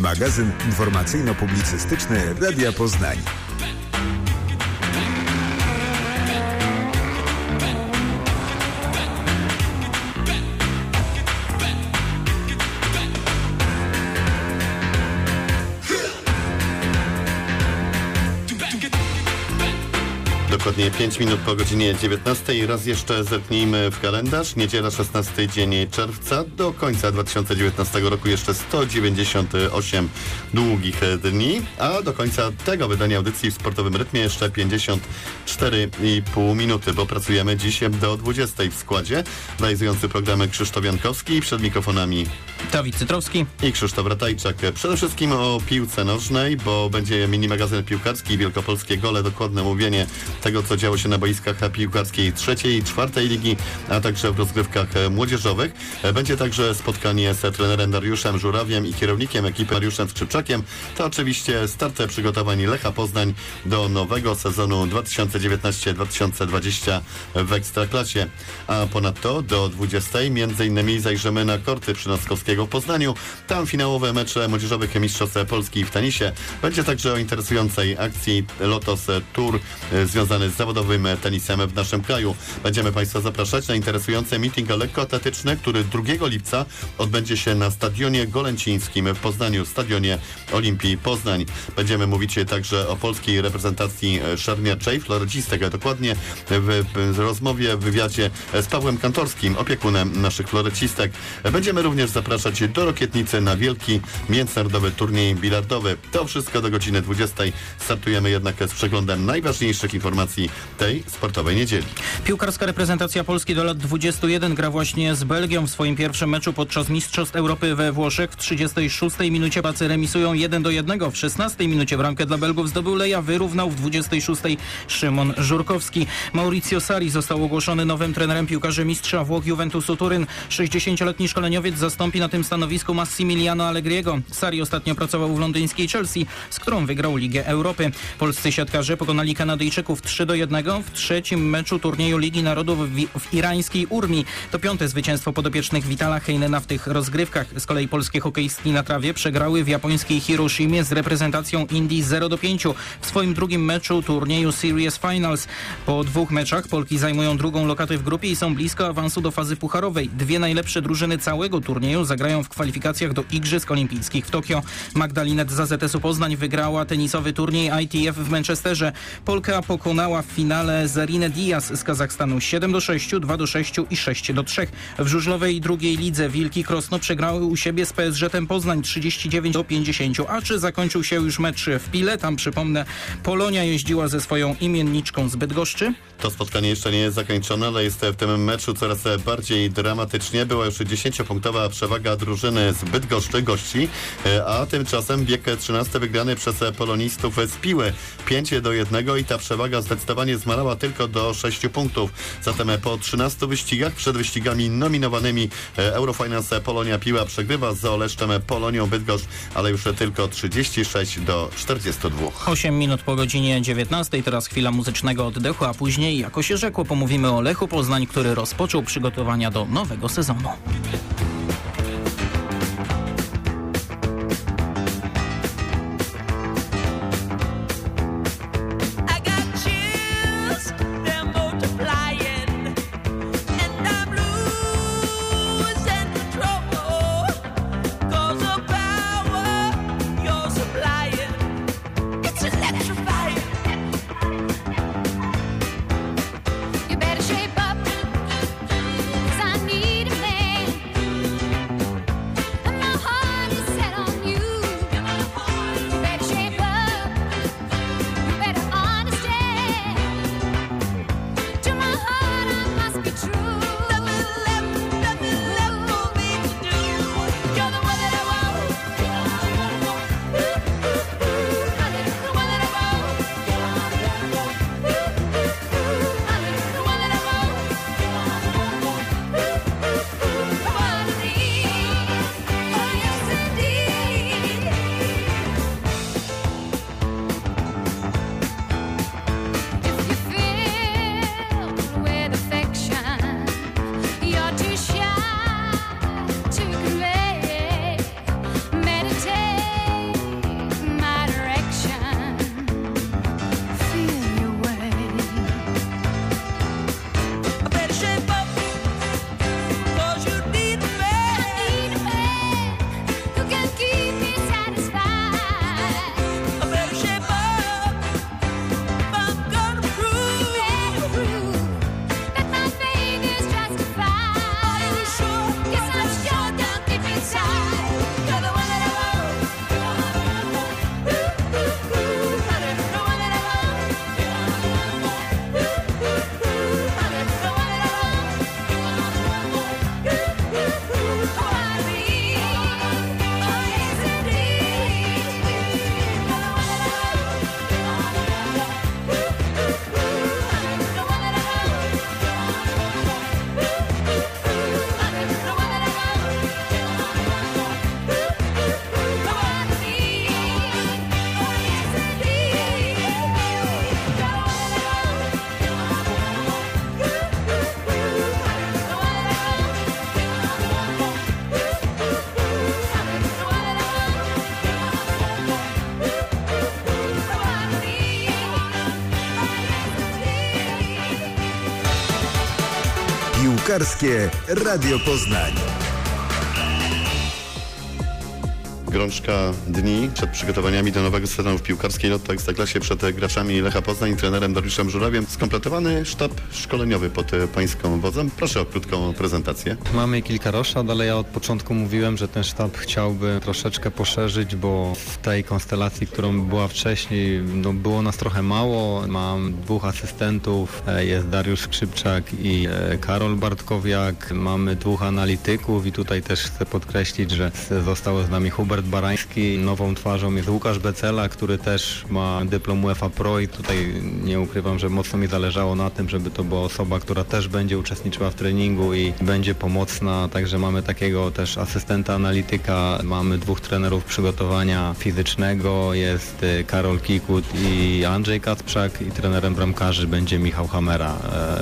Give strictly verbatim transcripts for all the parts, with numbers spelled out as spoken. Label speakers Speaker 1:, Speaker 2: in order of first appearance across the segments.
Speaker 1: Magazyn informacyjno-publicystyczny Radia Poznań.
Speaker 2: Dokładnie pięć minut po godzinie dziewiętnastej. Raz jeszcze zerknijmy w kalendarz. Niedziela, szesnasty dzień czerwca. Do końca dwa tysiące dziewiętnastego roku jeszcze sto dziewięćdziesiąt osiem długich dni, a do końca tego wydania audycji w sportowym rytmie jeszcze pięćdziesiąt cztery i pół minuty, bo pracujemy dziś do dwudziestej w składzie. Realizujący programy Krzysztof Jankowski, przed mikrofonami
Speaker 3: Dawid Cytrowski
Speaker 2: i Krzysztof Ratajczak. Przede wszystkim o piłce nożnej, bo będzie mini magazyn piłkarski, wielkopolskie gole, dokładne mówienie tego, co działo się na boiskach piłkarskiej trzeciej i czwartej ligi, a także w rozgrywkach młodzieżowych. Będzie także spotkanie z trenerem Dariuszem Żurawiem i kierownikiem ekipy Mariuszem Skrzypczakiem. To oczywiście start przygotowań Lecha Poznań do nowego sezonu dwa tysiące dziewiętnaście dwa tysiące dwadzieścia w Ekstraklasie. A ponadto do dwudziestej między innymi zajrzymy na korty Przynoskowskiego w Poznaniu. Tam finałowe mecze młodzieżowych Mistrzostw Polski w tenisie. Będzie także o interesującej akcji Lotos Tour związany z zawodowym tenisem w naszym kraju. Będziemy Państwa zapraszać na interesujący meeting lekkoatletyczny, który drugiego lipca odbędzie się na Stadionie Golęcińskim w Poznaniu, Stadionie Olimpii Poznań. Będziemy mówić także o polskiej reprezentacji szermierczej, florecistek, dokładnie w, w rozmowie, w wywiadzie z Pawłem Kantorskim, opiekunem naszych florecistek. Będziemy również zapraszać do Rokietnicy na wielki międzynarodowy turniej bilardowy. To wszystko do godziny dwudziestej. Startujemy jednak z przeglądem najważniejszych informacji tej sportowej niedzieli.
Speaker 3: Piłkarska reprezentacja Polski do lat dwudziestu jeden gra właśnie z Belgią w swoim pierwszym meczu podczas Mistrzostw Europy we Włoszech. W trzydziestej szóstej minucie Polacy remisują jeden do jednego. W szesnastej minucie bramkę dla Belgów zdobył Leja, wyrównał w dwudziestej szóstej Szymon Żurkowski. Maurizio Sarri został ogłoszony nowym trenerem piłkarzy mistrza Włoch Juventusu Turyn. sześćdziesięcioletni szkoleniowiec zastąpi na tym stanowisku Massimiliano Allegriego. Sarri ostatnio pracował w londyńskiej Chelsea, z którą wygrał Ligę Europy. Polscy siatkarze pokonali Kanadyjczyków trzy do jednego w trzecim meczu turnieju Ligi Narodów w, w irańskiej Urmi. To piąte zwycięstwo podopiecznych Vitala Heinena w tych rozgrywkach. Z kolei polskie hokeistki na trawie przegrały w japońskiej Hiroshimie z reprezentacją Indii zero do pięciu. W swoim drugim meczu turnieju Series Finals. Po dwóch meczach Polki zajmują drugą lokatę w grupie i są blisko awansu do fazy pucharowej. Dwie najlepsze drużyny całego turnieju zagrają w kwalifikacjach do Igrzysk Olimpijskich w Tokio. Magdalinet z A Z S-u Poznań wygrała tenisowy turniej I T F w Manchesterze. Polka pokonała w finale Zarinę Diaz z Kazachstanu siedem do sześciu, dwa do sześciu i sześć do trzech. W żużlowej drugiej lidze Wilki Krosno przegrały u siebie z P S Ż-em Poznań trzydzieści dziewięć do pięćdziesięciu. A czy zakończył się już mecz w Pile? Tam, przypomnę, Polonia jeździła ze swoją imienniczką z Bydgoszczy.
Speaker 2: To spotkanie jeszcze nie jest zakończone, ale jest w tym meczu coraz bardziej dramatycznie. Była już dziesięciopunktowa przewaga drużyny z Bydgoszczy, gości, a tymczasem bieg trzynasty wygrany przez polonistów z Piły pięć do jednego i ta przewaga zdecydowanie zmalała tylko do sześciu punktów. Zatem po trzynastu wyścigach, przed wyścigami nominowanymi Eurofinance Polonia Piła przegrywa z Oleszczem Polonią Bydgoszcz, ale już tylko trzydzieści sześć do czterdziestu dwóch.
Speaker 3: osiem minut po godzinie dziewiętnastej, teraz chwila muzycznego oddechu, a później, jako się rzekło, pomówimy o Lechu Poznań, który rozpoczął przygotowania do nowego sezonu.
Speaker 4: You better shape up, 'cause I need a man.
Speaker 1: Piłkarskie Radio Poznań.
Speaker 2: Gorączka dni przed przygotowaniami do nowego sezonu w piłkarskiej Lotto Ekstraklasie przed graczami Lecha Poznań i trenerem Dariuszem Żurawiem. Skompletowany sztab szkoleniowy pod pańską wodzą. Proszę o krótką prezentację.
Speaker 4: Mamy kilka roszad, ale ja od początku mówiłem, że ten sztab chciałby troszeczkę poszerzyć, bo w tej konstelacji, którą była wcześniej, no było nas trochę mało. Mam dwóch asystentów, jest Dariusz Skrzypczak i Karol Bartkowiak. Mamy dwóch analityków i tutaj też chcę podkreślić, że został z nami Hubert Barański. Nową twarzą jest Łukasz Becela, który też ma dyplom UEFA Pro i tutaj nie ukrywam, że mocno mi zależało na tym, żeby to była osoba, która też będzie uczestniczyła w treningu i będzie pomocna. Także mamy takiego też asystenta analityka, mamy dwóch trenerów przygotowania fizycznego, jest Karol Kikut i Andrzej Kacprzak i trenerem bramkarzy będzie Michał Hamera.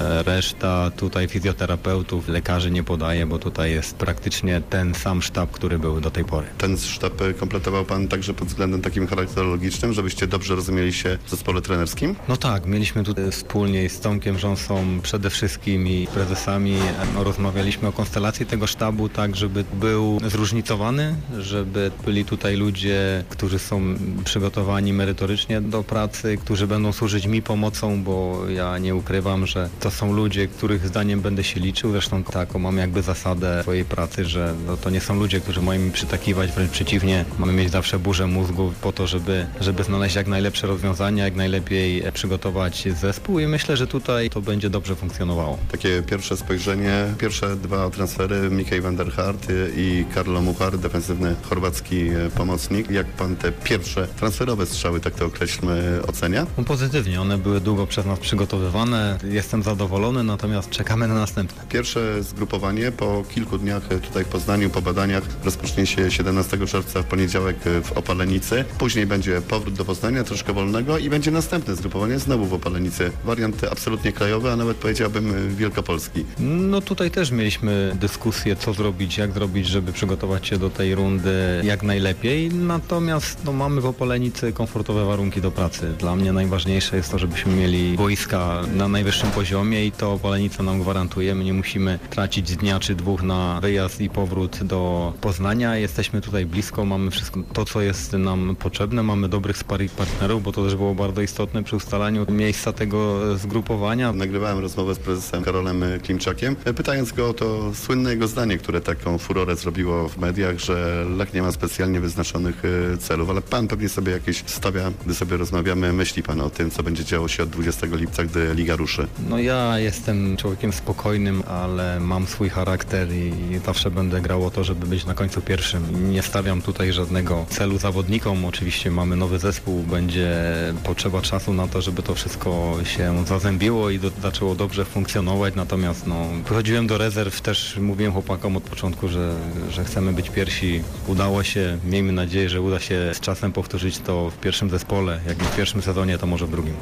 Speaker 4: Reszta tutaj fizjoterapeutów, lekarzy nie podaję, bo tutaj jest praktycznie ten sam sztab, który był do tej pory.
Speaker 2: Ten sztab kompletował pan także pod względem takim charakterologicznym, żebyście dobrze rozumieli się w zespole trenerskim?
Speaker 4: No tak, mieliśmy tutaj wspólnie z Tomkiem Rząsą przede wszystkim i prezesami rozmawialiśmy o konstelacji tego sztabu tak, żeby był zróżnicowany, żeby byli tutaj ludzie, którzy są przygotowani merytorycznie do pracy, którzy będą służyć mi pomocą, bo ja nie ukrywam, że to są ludzie, których zdaniem będę się liczył. Zresztą taką mam jakby zasadę swojej pracy, że no, to nie są ludzie, którzy mają mi przytakiwać, wręcz przeciwnie, mamy mieć zawsze burzę mózgu po to, żeby, żeby znaleźć jak najlepsze rozwiązania, jak najlepiej przygotować zespół i myślę, że tutaj to będzie dobrze funkcjonowało.
Speaker 2: Takie pierwsze spojrzenie, pierwsze dwa transfery, Mikej van der Hart i Karlo Muchar, defensywny chorwacki pomocnik. Jak pan te pierwsze transferowe strzały, tak to określmy, ocenia?
Speaker 4: No pozytywnie, one były długo przez nas przygotowywane, jestem zadowolony, natomiast czekamy na następne.
Speaker 2: Pierwsze zgrupowanie po kilku dniach tutaj w Poznaniu, po badaniach rozpocznie się siedemnastego czerwca w poniedziałek w Opalenicy. Później będzie powrót do Poznania, troszkę wolnego i będzie następne zgrupowanie znowu w Opalenicy. Wariant absolutnie krajowy, a nawet powiedziałbym wielkopolski.
Speaker 4: No tutaj też mieliśmy dyskusję, co zrobić, jak zrobić, żeby przygotować się do tej rundy jak najlepiej. Natomiast no, mamy w Opalenicy komfortowe warunki do pracy. Dla mnie najważniejsze jest to, żebyśmy mieli boiska na najwyższym poziomie i to Opalenica nam gwarantuje. My nie musimy tracić dnia czy dwóch na wyjazd i powrót do Poznania. Jesteśmy tutaj blisko, mamy wszystko to, co jest nam potrzebne. Mamy dobrych sparring partnerów, bo to też było bardzo istotne przy ustalaniu miejsca tego zgrupowania.
Speaker 2: Nagrywałem rozmowę z prezesem Karolem Klimczakiem, pytając go o to słynne jego zdanie, które taką furorę zrobiło w mediach, że Lech nie ma specjalnie wyznaczonych celów, ale pan pewnie sobie jakieś stawia, gdy sobie rozmawiamy, myśli pan o tym, co będzie działo się od dwudziestego lipca, gdy liga ruszy.
Speaker 4: No ja jestem człowiekiem spokojnym, ale mam swój charakter i zawsze będę grał o to, żeby być na końcu pierwszym. Nie stawiam tutaj żadnego celu zawodnikom. Oczywiście mamy nowy zespół, będzie potrzeba czasu na to, żeby to wszystko się zazębiło i do, zaczęło dobrze funkcjonować. Natomiast no, wychodziłem do rezerw, też mówiłem chłopakom od początku, że, że chcemy być pierwsi. Udało się, miejmy nadzieję, że uda się z czasem powtórzyć to w pierwszym zespole. Jak nie w pierwszym sezonie, to może w drugim.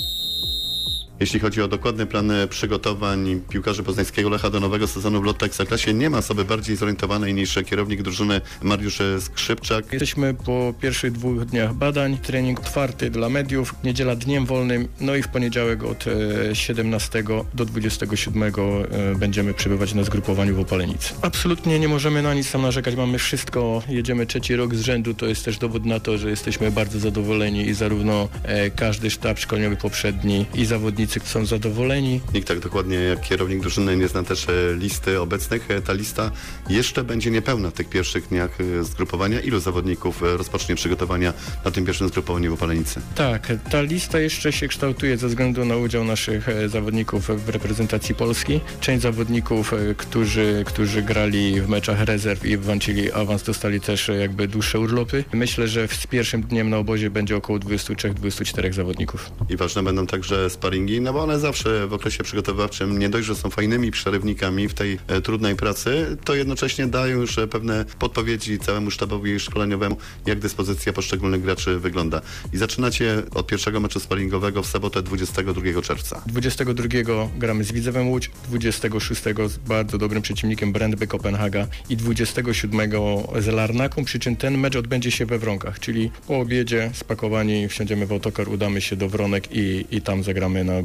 Speaker 2: Jeśli chodzi o dokładny plan przygotowań piłkarzy poznańskiego Lecha do nowego sezonu w Lotto Ekstraklasie, nie ma osoby bardziej zorientowanej niż kierownik drużyny Mariusz Skrzypczak.
Speaker 5: Jesteśmy po pierwszych dwóch dniach badań, trening otwarty dla mediów, niedziela dniem wolnym, no i w poniedziałek od siedemnastego do dwudziestego siódmego będziemy przebywać na zgrupowaniu w Opalenicy. Absolutnie nie możemy na nic tam narzekać, mamy wszystko, jedziemy trzeci rok z rzędu, to jest też dowód na to, że jesteśmy bardzo zadowoleni i zarówno każdy sztab szkoleniowy poprzedni i zawodnicy są zadowoleni.
Speaker 2: Nikt tak dokładnie jak kierownik drużyny nie zna też listy obecnych. Ta lista jeszcze będzie niepełna w tych pierwszych dniach zgrupowania. Ilu zawodników rozpocznie przygotowania na tym pierwszym zgrupowaniu w Opalenicy?
Speaker 5: Tak, ta lista jeszcze się kształtuje ze względu na udział naszych zawodników w reprezentacji Polski. Część zawodników, którzy, którzy grali w meczach rezerw i walczyli awans, dostali też jakby dłuższe urlopy. Myślę, że z pierwszym dniem na obozie będzie około dwudziestu trzech do dwudziestu czterech zawodników.
Speaker 2: I ważne będą także sparingi, no bo one zawsze w okresie przygotowawczym nie dość, że są fajnymi przerywnikami w tej e, trudnej pracy, to jednocześnie dają już pewne podpowiedzi całemu sztabowi szkoleniowemu, jak dyspozycja poszczególnych graczy wygląda. I zaczynacie od pierwszego meczu sparingowego w sobotę dwudziestego drugiego czerwca.
Speaker 5: dwudziestego drugiego gramy z Widzewem Łódź, dwudziestego szóstego z bardzo dobrym przeciwnikiem Brøndby Kopenhaga i dwudziestego siódmego z Larnaką, przy czym ten mecz odbędzie się we Wronkach, czyli po obiedzie spakowani wsiądziemy w autokar, udamy się do Wronek i, i tam zagramy na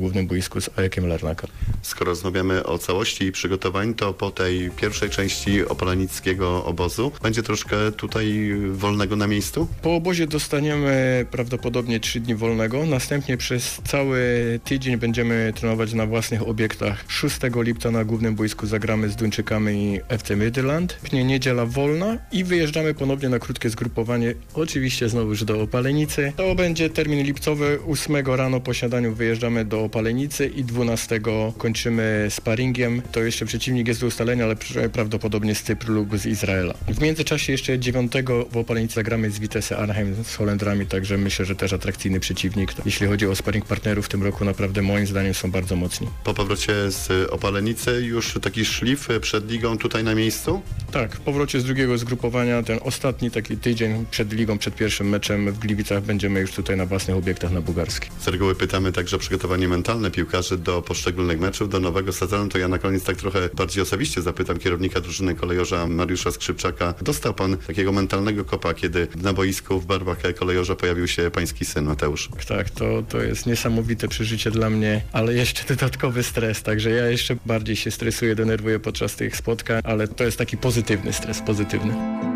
Speaker 5: głównym boisku z Ajakiem Larnaka.
Speaker 2: Skoro rozmawiamy o całości przygotowań, to po tej pierwszej części opalenickiego obozu będzie troszkę tutaj wolnego na miejscu?
Speaker 5: Po obozie dostaniemy prawdopodobnie trzy dni wolnego. Następnie przez cały tydzień będziemy trenować na własnych obiektach. szóstego lipca na głównym boisku zagramy z Duńczykami i F C Midland. Później niedziela wolna i wyjeżdżamy ponownie na krótkie zgrupowanie. Oczywiście znowuż do Opalenicy. To będzie termin lipcowy. ósmego rano po śniadaniu wyjeżdżamy do Opalenicy i dwunastego kończymy sparingiem. To jeszcze przeciwnik jest do ustalenia, ale prawdopodobnie z Cypru lub z Izraela. W międzyczasie jeszcze dziewiątego w Opalenicy zagramy z Vitesse Arnhem, z Holendrami, także myślę, że też atrakcyjny przeciwnik. Jeśli chodzi o sparring partnerów w tym roku, naprawdę moim zdaniem są bardzo mocni.
Speaker 2: Po powrocie z Opalenicy już taki szlif przed ligą tutaj na miejscu?
Speaker 5: Tak, w powrocie z drugiego zgrupowania, ten ostatni taki tydzień przed ligą, przed pierwszym meczem w Gliwicach będziemy już tutaj na własnych obiektach na Bugarskiej.
Speaker 2: Z reguły pytamy także o przygotowanie mentalne piłkarzy do poszczególnych meczów, do nowego sezonu. To ja na koniec tak trochę bardziej osobiście zapytam kierownika drużyny kolejorza Mariusza Skrzypczaka. Dostał pan takiego mentalnego kopa, kiedy na boisku w barwach kolejorza pojawił się pański syn Mateusz?
Speaker 5: Tak, to, to jest niesamowite przeżycie dla mnie, ale jeszcze dodatkowy stres, także ja jeszcze bardziej się stresuję, denerwuję podczas tych spotkań, ale to jest taki pozytywny stres, pozytywny.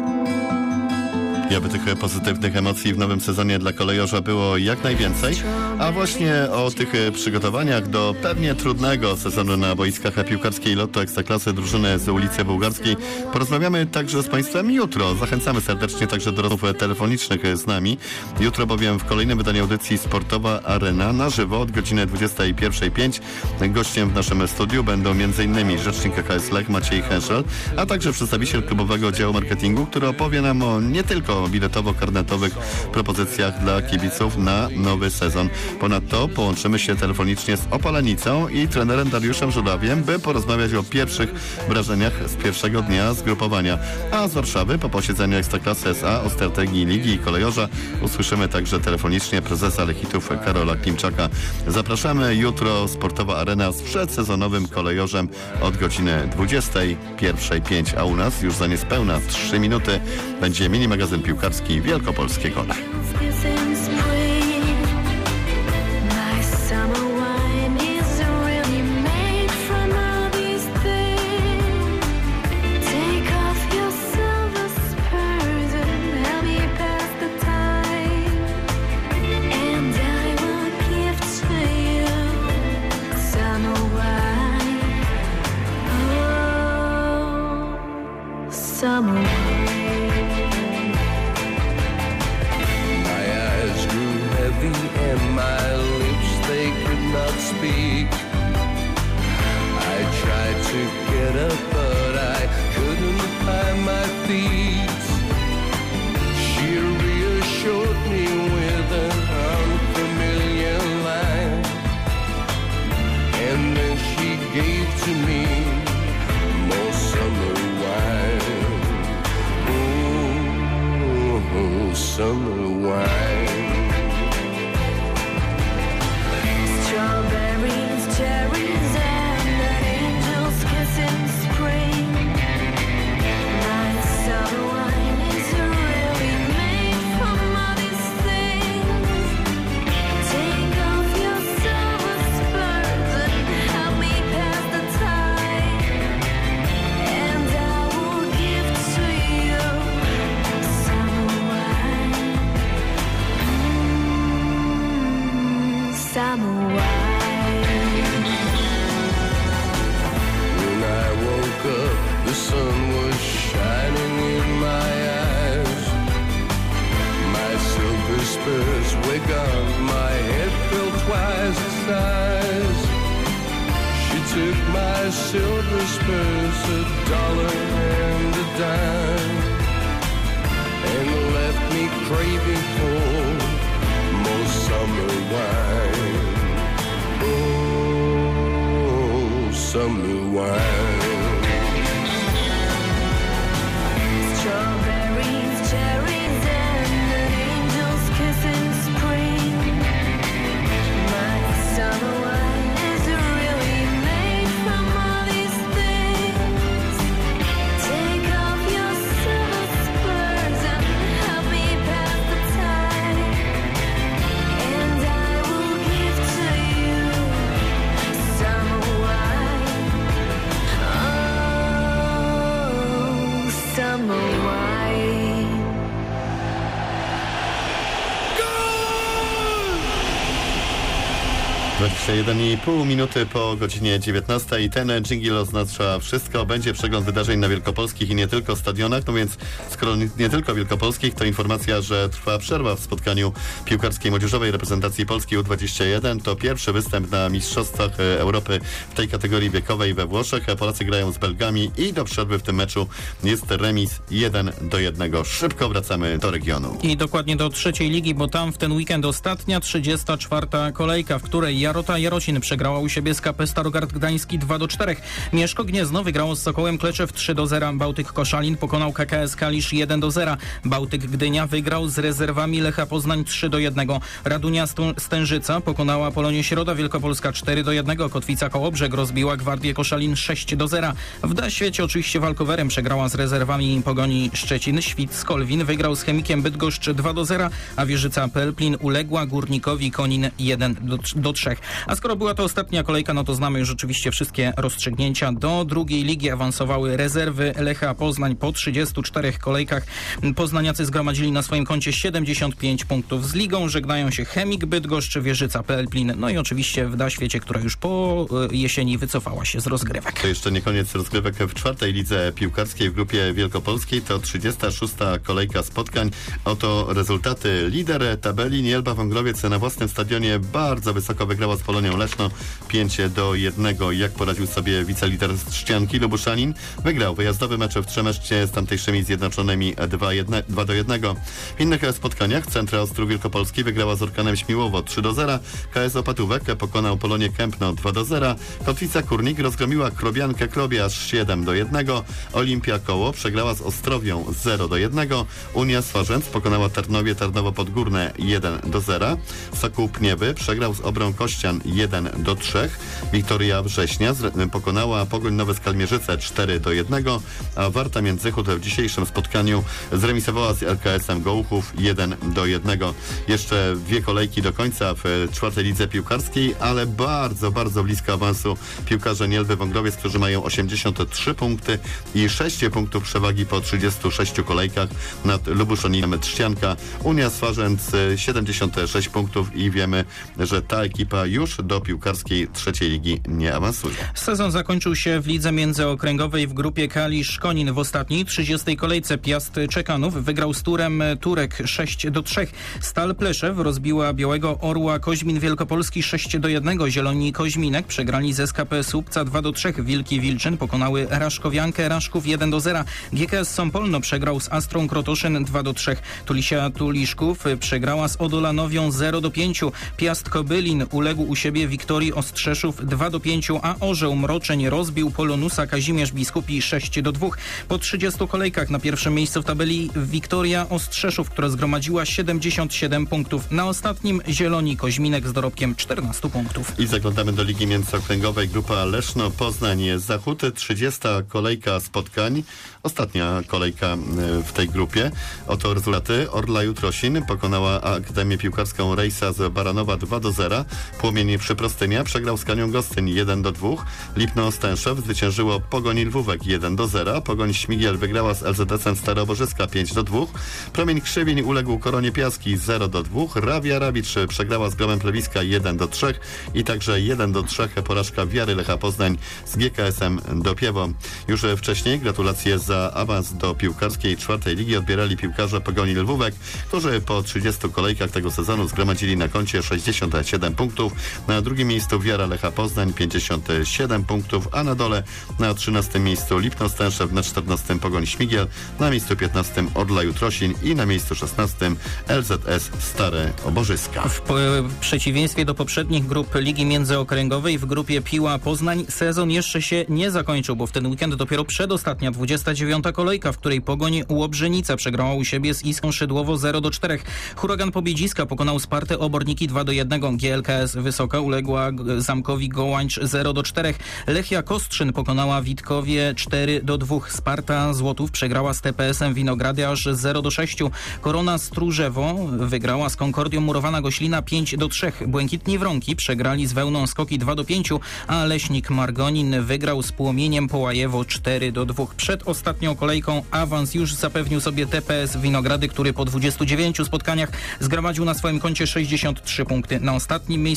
Speaker 2: I aby tych pozytywnych emocji w nowym sezonie dla kolejorza było jak najwięcej, a właśnie o tych przygotowaniach do pewnie trudnego sezonu na boiskach piłkarskiej Lotto Ekstraklasy drużyny z ulicy Bułgarskiej porozmawiamy także z Państwem jutro. Zachęcamy serdecznie także do rozmów telefonicznych z nami. Jutro bowiem w kolejnym wydaniu audycji Sportowa Arena na żywo od godziny dwudziestej pierwszej pięć. Gościem w naszym studiu będą m.in. rzecznik K K S Lech Maciej Henszel, a także przedstawiciel klubowego działu marketingu, który opowie nam o nie tylko biletowo-karnetowych propozycjach dla kibiców na nowy sezon. Ponadto połączymy się telefonicznie z Opalenicą i trenerem Dariuszem Żurawiem, by porozmawiać o pierwszych wrażeniach z pierwszego dnia zgrupowania. A z Warszawy po posiedzeniu Ekstraklasy S A o strategii Ligi i kolejorza usłyszymy także telefonicznie prezesa Lechitów Karola Klimczaka. Zapraszamy jutro Sportowa Arena z przedsezonowym kolejorzem od godziny dwudziestej pierwszej pięć, a u nas już za niespełna trzy minuty będzie mini magazyn piłkarski Wielkopolskie Gole. dwadzieścia jeden i pół minuty po godzinie dziewiętnastej. Ten dżingiel oznacza wszystko. Będzie przegląd wydarzeń na wielkopolskich i nie tylko stadionach. No więc skoro nie tylko wielkopolskich, to informacja, że trwa przerwa w spotkaniu piłkarskiej młodzieżowej reprezentacji Polski U dwadzieścia jeden. To pierwszy występ na Mistrzostwach Europy w tej kategorii wiekowej we Włoszech. Polacy grają z Belgami i do przerwy w tym meczu jest remis jeden do jednego. Szybko wracamy do regionu.
Speaker 3: I dokładnie do trzeciej ligi, bo tam w ten weekend ostatnia, trzydziesta czwarta kolejka, w której Jarota Jarocin przegrała u siebie z K P Starogard Gdański dwa do czterech. Mieszko Gniezno wygrało z Sokołem Kleczew trzy do zera. Bałtyk Koszalin pokonał K K S Kalisz jeden do zera. Bałtyk Gdynia wygrał z rezerwami Lecha Poznań trzy do jednego. Radunia Stężyca pokonała Polonię Środa Wielkopolska cztery do jednego. Kotwica Kołobrzeg rozbiła Gwardię Koszalin sześć do zera. W D-Świecie oczywiście walkowerem przegrała z rezerwami Pogoni Szczecin. Świt Skolwin wygrał z Chemikiem Bydgoszcz dwa do zera, a Wieżyca Pelplin uległa Górnikowi Konin jeden do trzech. A skoro była to ostatnia kolejka, no to znamy już oczywiście wszystkie rozstrzygnięcia. Do drugiej ligi awansowały rezerwy Lecha Poznań po trzydziestu czterech kolejkach. Poznaniacy zgromadzili na swoim koncie siedemdziesiąt pięć punktów. Z ligą żegnają się Chemik Bydgoszcz, Wieżyca Pelplin, no i oczywiście w D-Świecie, która już po jesieni wycofała się z rozgrywek.
Speaker 2: To jeszcze nie koniec rozgrywek w czwartej lidze piłkarskiej w grupie wielkopolskiej. To trzydziesta szósta kolejka spotkań. Oto rezultaty. Lider tabeli Nielba Wągrowiec na własnym stadionie bardzo wysoko wygrała z Polonią Leszno pięć do jednego. Jak poradził sobie wicelider Trzcianki Lubuszanin? Wygrał wyjazdowy mecz w Trzemeszcie z tamtejszymi Zjednoczonymi dwa do jednego. W innych spotkaniach Centra Ostrów Wielkopolski wygrała z Orkanem Śmiłowo trzy do zera. K S Opatówek pokonał Polonię Kępno dwa do zera. Kotwica Kurnik rozgromiła Krobiankę Krobie aż siedem do jednego. Olimpia Koło przegrała z Ostrowią zero do jednego. Unia Swarzędz pokonała Tarnowie Tarnowo Podgórne jeden do zera. Sokół Pniewy przegrał z Obrą Kościan jeden do trzech. Wiktoria Września pokonała Pogoń Nowe Skalmierzyce cztery do jednego, a Warta Międzychód w dzisiejszym spotkaniu zremisowała z L K S-em Gołuchów jeden do jednego. Jeszcze dwie kolejki do końca w czwartej lidze piłkarskiej, ale bardzo, bardzo blisko awansu piłkarze Nielby Wągrowiec, którzy mają osiemdziesiąt trzy punkty i sześć punktów przewagi po trzydziestu sześciu kolejkach nad Lubuszoninem Trzcianka. Unia Swarzędz siedemdziesiąt sześć punktów i wiemy, że ta ekipa już do piłkarskiej trzeciej ligi nie awansuje.
Speaker 3: Sezon zakończył się w lidze międzyokręgowej w grupie Kalisz-Konin. W ostatniej trzydziestej kolejce Piast Czekanów wygrał z Turem Turek sześć do trzech. Stal Pleszew rozbiła Białego Orła Koźmin Wielkopolski sześć do jednego. Zieloni Koźminek przegrali z S K P Słupca dwa do trzech. Wilki Wilczyn pokonały Raszkowiankę Raszków jeden do zera. G K S Sąpolno przegrał z Astrą Krotoszyn dwa do trzech. Tulisia Tuliszków przegrała z Odolanowią zero do pięciu. Piast Kobylin uległ u siebie Wiktorii Ostrzeszów dwa do pięciu, a Orzeł Mroczeń rozbił Polonusa Kazimierz Biskupi sześć do dwóch. Po trzydziestu kolejkach na pierwszym miejscu w tabeli Wiktoria Ostrzeszów, która zgromadziła siedemdziesiąt siedem punktów. Na ostatnim Zieloni Koźminek z dorobkiem czternastu punktów.
Speaker 2: I zaglądamy do Ligi Międzyokręgowej. Grupa Leszno Poznań Zachód. trzydziesta kolejka spotkań. Ostatnia kolejka w tej grupie. Oto rezultaty. Orla Jutrosin pokonała Akademię Piłkarską Rejsa z Baranowa dwa do zera. Płomień Przyprostynia przegrał z Kanią Gostyń jeden do dwóch. Lipno Stęszew zwyciężyło Pogoń Lwówek jeden do zera. Pogoń Śmigiel wygrała z L Z S-em Starobożyska pięć do dwóch. Promień Krzywiń uległ Koronie Piaski zero do dwóch. Rawia Rawicz przegrała z Gromem Plewiska jeden do trzech i także jeden do trzech porażka Wiary Lecha Poznań z G K S-em Dopiewo. Już wcześniej gratulacje za awans do piłkarskiej czwartej ligi odbierali piłkarze Pogoni Lwówek, którzy po trzydziestu kolejkach tego sezonu zgromadzili na koncie sześćdziesiąt siedem punktów. Na drugim miejscu Wiara Lecha Poznań pięćdziesiąt siedem punktów, a na dole na trzynastym miejscu Lipno Stęszew, na czternastym Pogoń Śmigiel, na miejscu piętnastym Orla Jutrosin i na miejscu szesnastym L Z S Stare Oborzyska.
Speaker 3: W przeciwieństwie do poprzednich grup Ligi Międzyokręgowej w grupie Piła Poznań sezon jeszcze się nie zakończył, bo w ten weekend dopiero przedostatnia dwudziesta dziewiąta kolejka, w której Pogoń Łobrzenica przegrała u siebie z Iską Szydłowo zero do czterech. Huragan Pobiedziska pokonał Spartę Oborniki dwa do jednego. G L K S Wysoka uległa Zamkowi Gołańcz zero do czterech. Lechia Kostrzyn pokonała Witkowie cztery do dwóch. Sparta Złotów przegrała z T P S-em Winogrady aż zero do sześciu. Korona Stróżewo wygrała z Konkordią Murowana Goślina pięć do trzech. Błękitni Wronki przegrali z Wełną Skoki dwa do pięciu, a Leśnik Margonin wygrał z Płomieniem Połajewo cztery do dwóch. Przed ostatnią kolejką awans już zapewnił sobie T P S Winogrady, który po dwudziestu dziewięciu spotkaniach zgromadził na swoim koncie sześćdziesiąt trzy punkty. Na ostatnim miejscu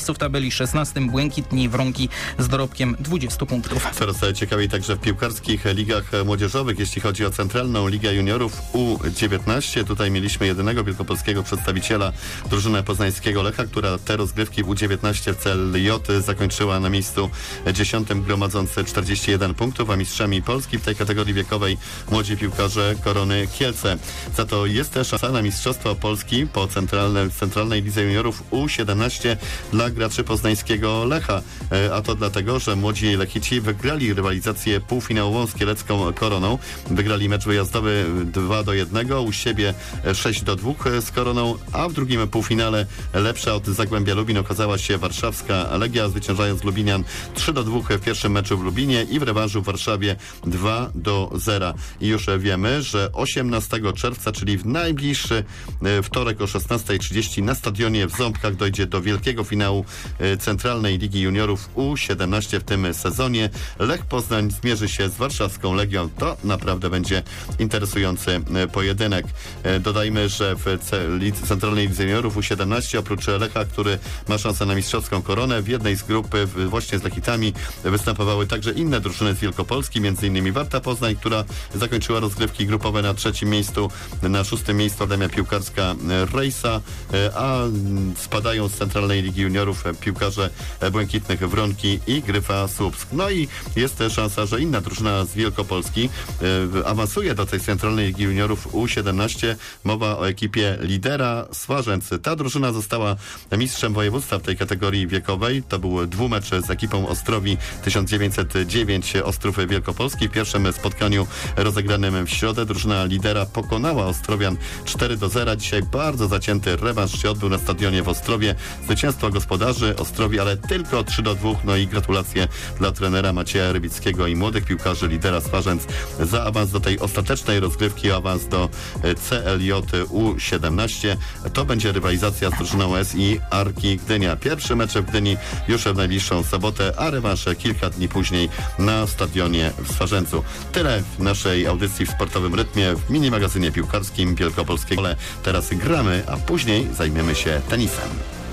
Speaker 3: miejscu w tabeli, szesnastym Błękitni Wronki z dorobkiem dwudziestu punktów.
Speaker 2: Coraz ciekawiej także w piłkarskich ligach młodzieżowych, jeśli chodzi o Centralną Ligę Juniorów U dziewiętnaście. Tutaj mieliśmy jedynego wielkopolskiego przedstawiciela, drużynę poznańskiego Lecha, która te rozgrywki w U dziewiętnaście w C L J zakończyła na miejscu dziesiątym, gromadząc czterdzieści jeden punktów, a mistrzami Polski w tej kategorii wiekowej młodzi piłkarze Korony Kielce. Za to jest też szansa na Mistrzostwo Polski po centralne, Centralnej Lidze Juniorów U siedemnaście dla graczy poznańskiego Lecha. A to dlatego, że młodzi Lechici wygrali rywalizację półfinałową z kielecką Koroną. Wygrali mecz wyjazdowy dwa do jednego, u siebie sześć do dwóch z Koroną, a w drugim półfinale lepsza od Zagłębia Lubin okazała się warszawska Legia, zwyciężając Lubinian trzy do dwóch w pierwszym meczu w Lubinie i w rewanżu w Warszawie dwa do zera. I już wiemy, że osiemnastego czerwca, czyli w najbliższy wtorek o szesnasta trzydzieści na stadionie w Ząbkach dojdzie do wielkiego finału Centralnej Ligi Juniorów U siedemnaście w tym sezonie. Lech Poznań zmierzy się z warszawską Legią. To naprawdę będzie interesujący pojedynek. Dodajmy, że w Centralnej Lidze Juniorów U siedemnaście oprócz Lecha, który ma szansę na mistrzowską koronę, w jednej z grup właśnie z Lechitami występowały także inne drużyny z Wielkopolski, między innymi Warta Poznań, która zakończyła rozgrywki grupowe na trzecim miejscu, na szóstym miejscu Akademia Piłkarska Rejsa, a spadają z Centralnej Ligi Juniorów piłkarze Błękitnych Wronki i Gryfa Słupsk. No i jest też szansa, że inna drużyna z Wielkopolski e, awansuje do tej Centralnej Ligi Juniorów U siedemnaście. Mowa o ekipie lidera Swarzędz. Ta drużyna została mistrzem województwa w tej kategorii wiekowej. To był dwumecz z ekipą Ostrowi tysiąc dziewięćset dziewięć Ostrów Wielkopolski. W pierwszym spotkaniu rozegranym w środę drużyna lidera pokonała Ostrowian cztery do zera. Dzisiaj bardzo zacięty rewanż się odbył na stadionie w Ostrowie. Zwycięstwo gospodarzy Ostrowi, ale tylko trzy do dwóch. No i gratulacje dla trenera Macieja Rybickiego i młodych piłkarzy lidera Swarzędz za awans do tej ostatecznej rozgrywki, awans do C L J U siedemnaście. To będzie rywalizacja z drużyną S I Arki Gdynia. Pierwszy mecz w Gdyni już w najbliższą sobotę, a rewanż kilka dni później na stadionie w Swarzędzu. Tyle w naszej audycji w sportowym rytmie w mini magazynie piłkarskim Wielkopolskiego. Teraz gramy, a później zajmiemy się tenisem.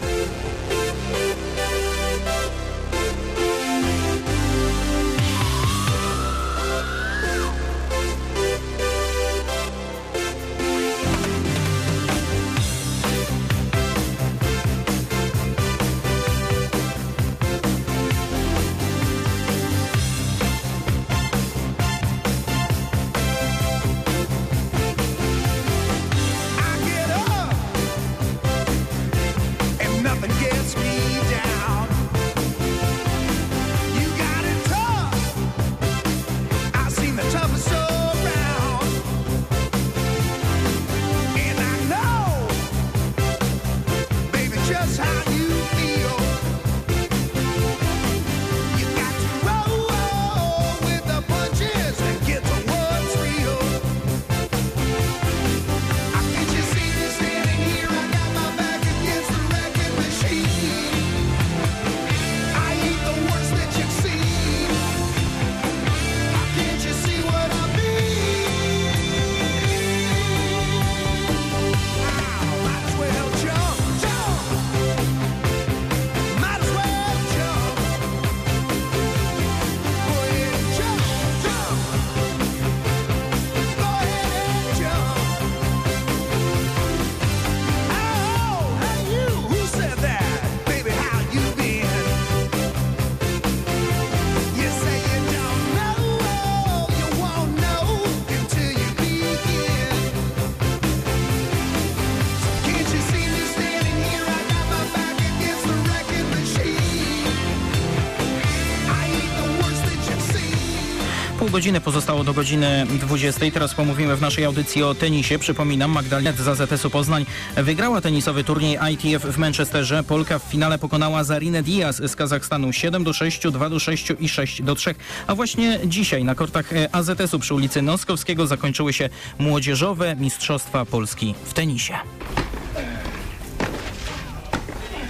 Speaker 3: Pół godziny pozostało do godziny dwudziestej. Teraz pomówimy w naszej audycji o tenisie. Przypominam, Magdalena z A Z S-u Poznań wygrała tenisowy turniej I T F w Manchesterze. Polka w finale pokonała Zarinę Diaz z Kazachstanu siedem do sześciu, dwa do sześciu i sześć do trzech. A właśnie dzisiaj na kortach A Z S-u przy ulicy Noskowskiego zakończyły się młodzieżowe Mistrzostwa Polski w tenisie.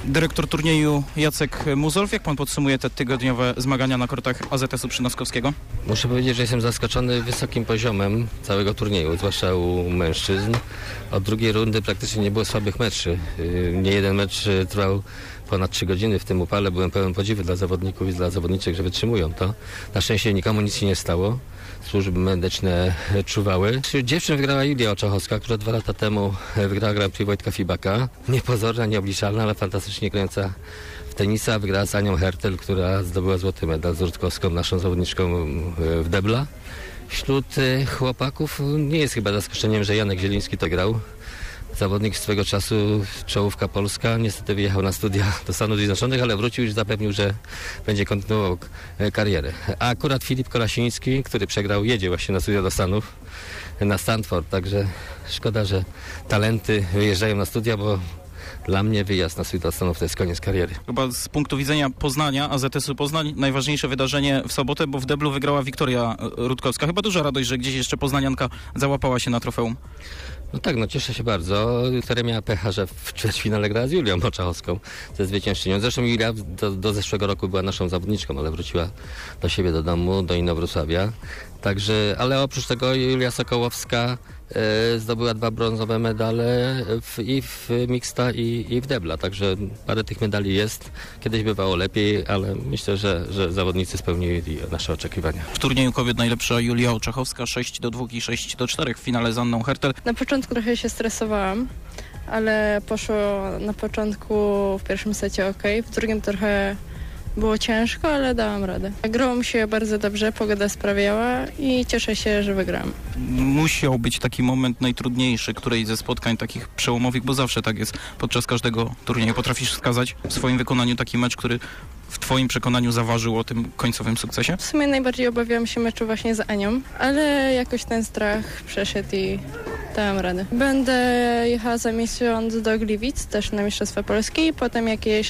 Speaker 3: Dyrektor turnieju Jacek Muzolf, jak pan podsumuje te tygodniowe zmagania na kortach A Z S-u Przynoskowskiego?
Speaker 6: Muszę powiedzieć, że jestem zaskoczony wysokim poziomem całego turnieju, zwłaszcza u mężczyzn. Od drugiej rundy praktycznie nie było słabych meczy. Nie jeden mecz trwał ponad trzy godziny w tym upale. Byłem pełen podziwu dla zawodników i dla zawodniczek, że wytrzymują to. Na szczęście nikomu nic się nie stało. Służby medyczne czuwały. Dziewczyn wygrała Julia Oczachowska, która dwa lata temu wygrała Grand Prix Wojtka Fibaka. Niepozorna, nieobliczalna, ale fantastycznie grająca w tenisa. Wygrała z Anią Hertel, która zdobyła złoty medal z Rutkowską, naszą zawodniczką w debla. Wśród chłopaków nie jest chyba zaskoczeniem, że Janek Zieliński to grał. Zawodnik swego czasu, czołówka polska, niestety wyjechał na studia do Stanów Zjednoczonych, ale wrócił i już zapewnił, że będzie kontynuował karierę. A akurat Filip Kolasiński, który przegrał, jedzie właśnie na studia do Stanów, na Stanford, także szkoda, że talenty wyjeżdżają na studia, bo dla mnie wyjazd na studia do Stanów to jest koniec kariery.
Speaker 3: Chyba z punktu widzenia Poznania, A Z S-u Poznań, najważniejsze wydarzenie w sobotę, bo w deblu wygrała Wiktoria Rutkowska. Chyba duża radość, że gdzieś jeszcze poznanianka załapała się na trofeum.
Speaker 6: No tak, no cieszę się bardzo. Wiktoria miała pecha, że w ćwierćfinale grała z Julią Oczachowską, ze zwyciężczynią. Zresztą Julia do, do zeszłego roku była naszą zawodniczką, ale wróciła do siebie do domu, do Inowrocławia. Także, ale oprócz tego Julia Sokołowska e, zdobyła dwa brązowe medale w, i w mixta i, i w debla. Także parę tych medali jest. Kiedyś bywało lepiej, ale myślę, że, że zawodnicy spełnili nasze oczekiwania.
Speaker 3: W turnieju kobiet najlepsza Julia Oczachowska, sześć do dwóch i sześć do czterech w finale z Anną Hertel.
Speaker 7: Na początku trochę się stresowałam, ale poszło na początku w pierwszym secie ok, w drugim trochę było ciężko, ale dałam radę. Grało mi się bardzo dobrze, pogoda sprawiała i cieszę się, że wygrałam.
Speaker 3: Musiał być taki moment najtrudniejszy którejś ze spotkań takich przełomowych, bo zawsze tak jest podczas każdego turnieju. Potrafisz wskazać w swoim wykonaniu taki mecz, który w twoim przekonaniu zaważył o tym końcowym sukcesie?
Speaker 7: W sumie najbardziej obawiałam się meczu właśnie z Anią, ale jakoś ten strach przeszedł i dałam radę. Będę jechała za miesiąc do Gliwic, też na Mistrzostwa Polski, potem jakieś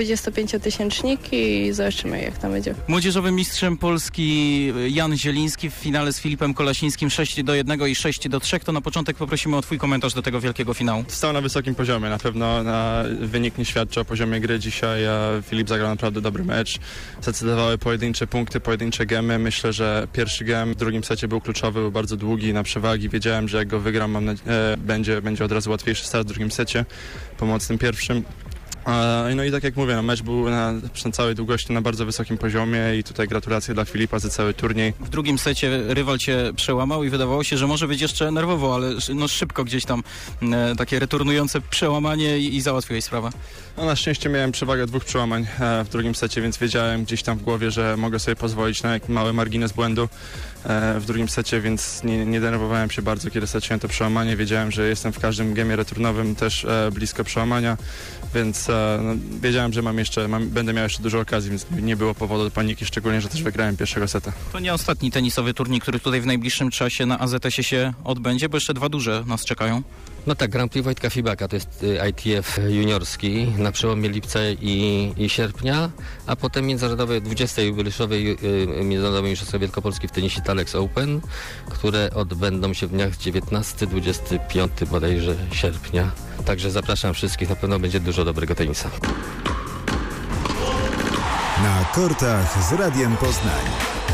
Speaker 7: dwudziestopięciotysięczniki i zobaczymy, jak tam będzie.
Speaker 3: Młodzieżowym mistrzem Polski Jan Zieliński w finale z Filipem Kolasińskim sześć do jednego i sześć do trzech. To na początek poprosimy o twój komentarz do tego wielkiego finału.
Speaker 8: Stał na wysokim poziomie, na pewno na wynik nie świadczy o poziomie gry dzisiaj, a Filip zagrał naprawdę dobry mecz. Zadecydowały pojedyncze punkty, pojedyncze gemy. Myślę, że pierwszy gem w drugim secie był kluczowy, był bardzo długi, na przewagi. Wiedziałem, że jak go wygram, mam nadzieję, będzie, będzie od razu łatwiejszy start w drugim secie, pomocnym pierwszym. No i tak jak mówię, no mecz był na, na całej długości na bardzo wysokim poziomie i tutaj gratulacje dla Filipa za cały turniej.
Speaker 3: W drugim secie rywal cię przełamał i wydawało się, że może być jeszcze nerwowo, ale no szybko gdzieś tam e, takie returnujące przełamanie i, i załatwiłeś sprawę.
Speaker 8: No na szczęście miałem przewagę dwóch przełamań e, w drugim secie, więc wiedziałem gdzieś tam w głowie, że mogę sobie pozwolić na mały margines błędu e, w drugim secie, więc nie, nie denerwowałem się bardzo, kiedy straciłem to przełamanie. Wiedziałem, że jestem w każdym gemie returnowym też e, blisko przełamania, więc e, no, wiedziałem, że mam jeszcze, mam, będę miał jeszcze dużo okazji, więc nie było powodu do paniki, szczególnie, że też wygrałem pierwszego seta.
Speaker 3: To nie ostatni tenisowy turniej, który tutaj w najbliższym czasie na A Z S-ie się odbędzie, bo jeszcze dwa duże nas czekają.
Speaker 6: No tak, Grand Prix Wojtka Fibaka to jest I T F juniorski na przełomie lipca i, i sierpnia, a potem międzynarodowe dwudzieste jubileuszowe Międzynarodowe Mistrzostwa Wielkopolski w tenisie Talex Open, które odbędą się w dniach dziewiętnastego do dwudziestego piątego bodajże sierpnia. Także zapraszam wszystkich, na pewno będzie dużo dobrego tenisa.
Speaker 1: Na kortach z Radiem Poznań.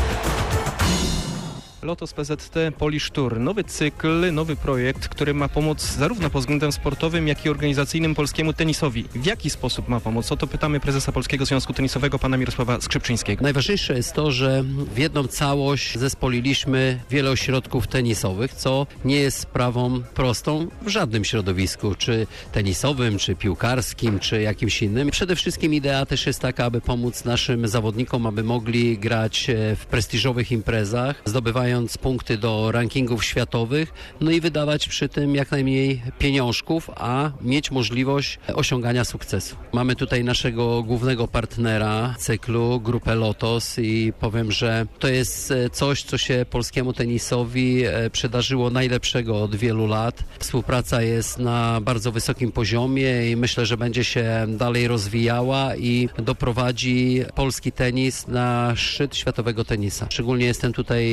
Speaker 9: Lotos P Z T Polish Tour. Nowy cykl, nowy projekt, który ma pomóc zarówno pod względem sportowym, jak i organizacyjnym polskiemu tenisowi. W jaki sposób ma pomóc? O to pytamy prezesa Polskiego Związku Tenisowego, pana Mirosława Skrzypczyńskiego.
Speaker 10: Najważniejsze jest to, że w jedną całość zespoliliśmy wiele ośrodków tenisowych, co nie jest sprawą prostą w żadnym środowisku, czy tenisowym, czy piłkarskim, czy jakimś innym. Przede wszystkim idea też jest taka, aby pomóc naszym zawodnikom, aby mogli grać w prestiżowych imprezach, zdobywając punkty do rankingów światowych, no i wydawać przy tym jak najmniej pieniążków, a mieć możliwość osiągania sukcesu. Mamy tutaj naszego głównego partnera cyklu, grupę Lotos, i powiem, że to jest coś, co się polskiemu tenisowi przydarzyło najlepszego od wielu lat. Współpraca jest na bardzo wysokim poziomie i myślę, że będzie się dalej rozwijała i doprowadzi polski tenis na szczyt światowego tenisa. Szczególnie jestem tutaj wdzięczny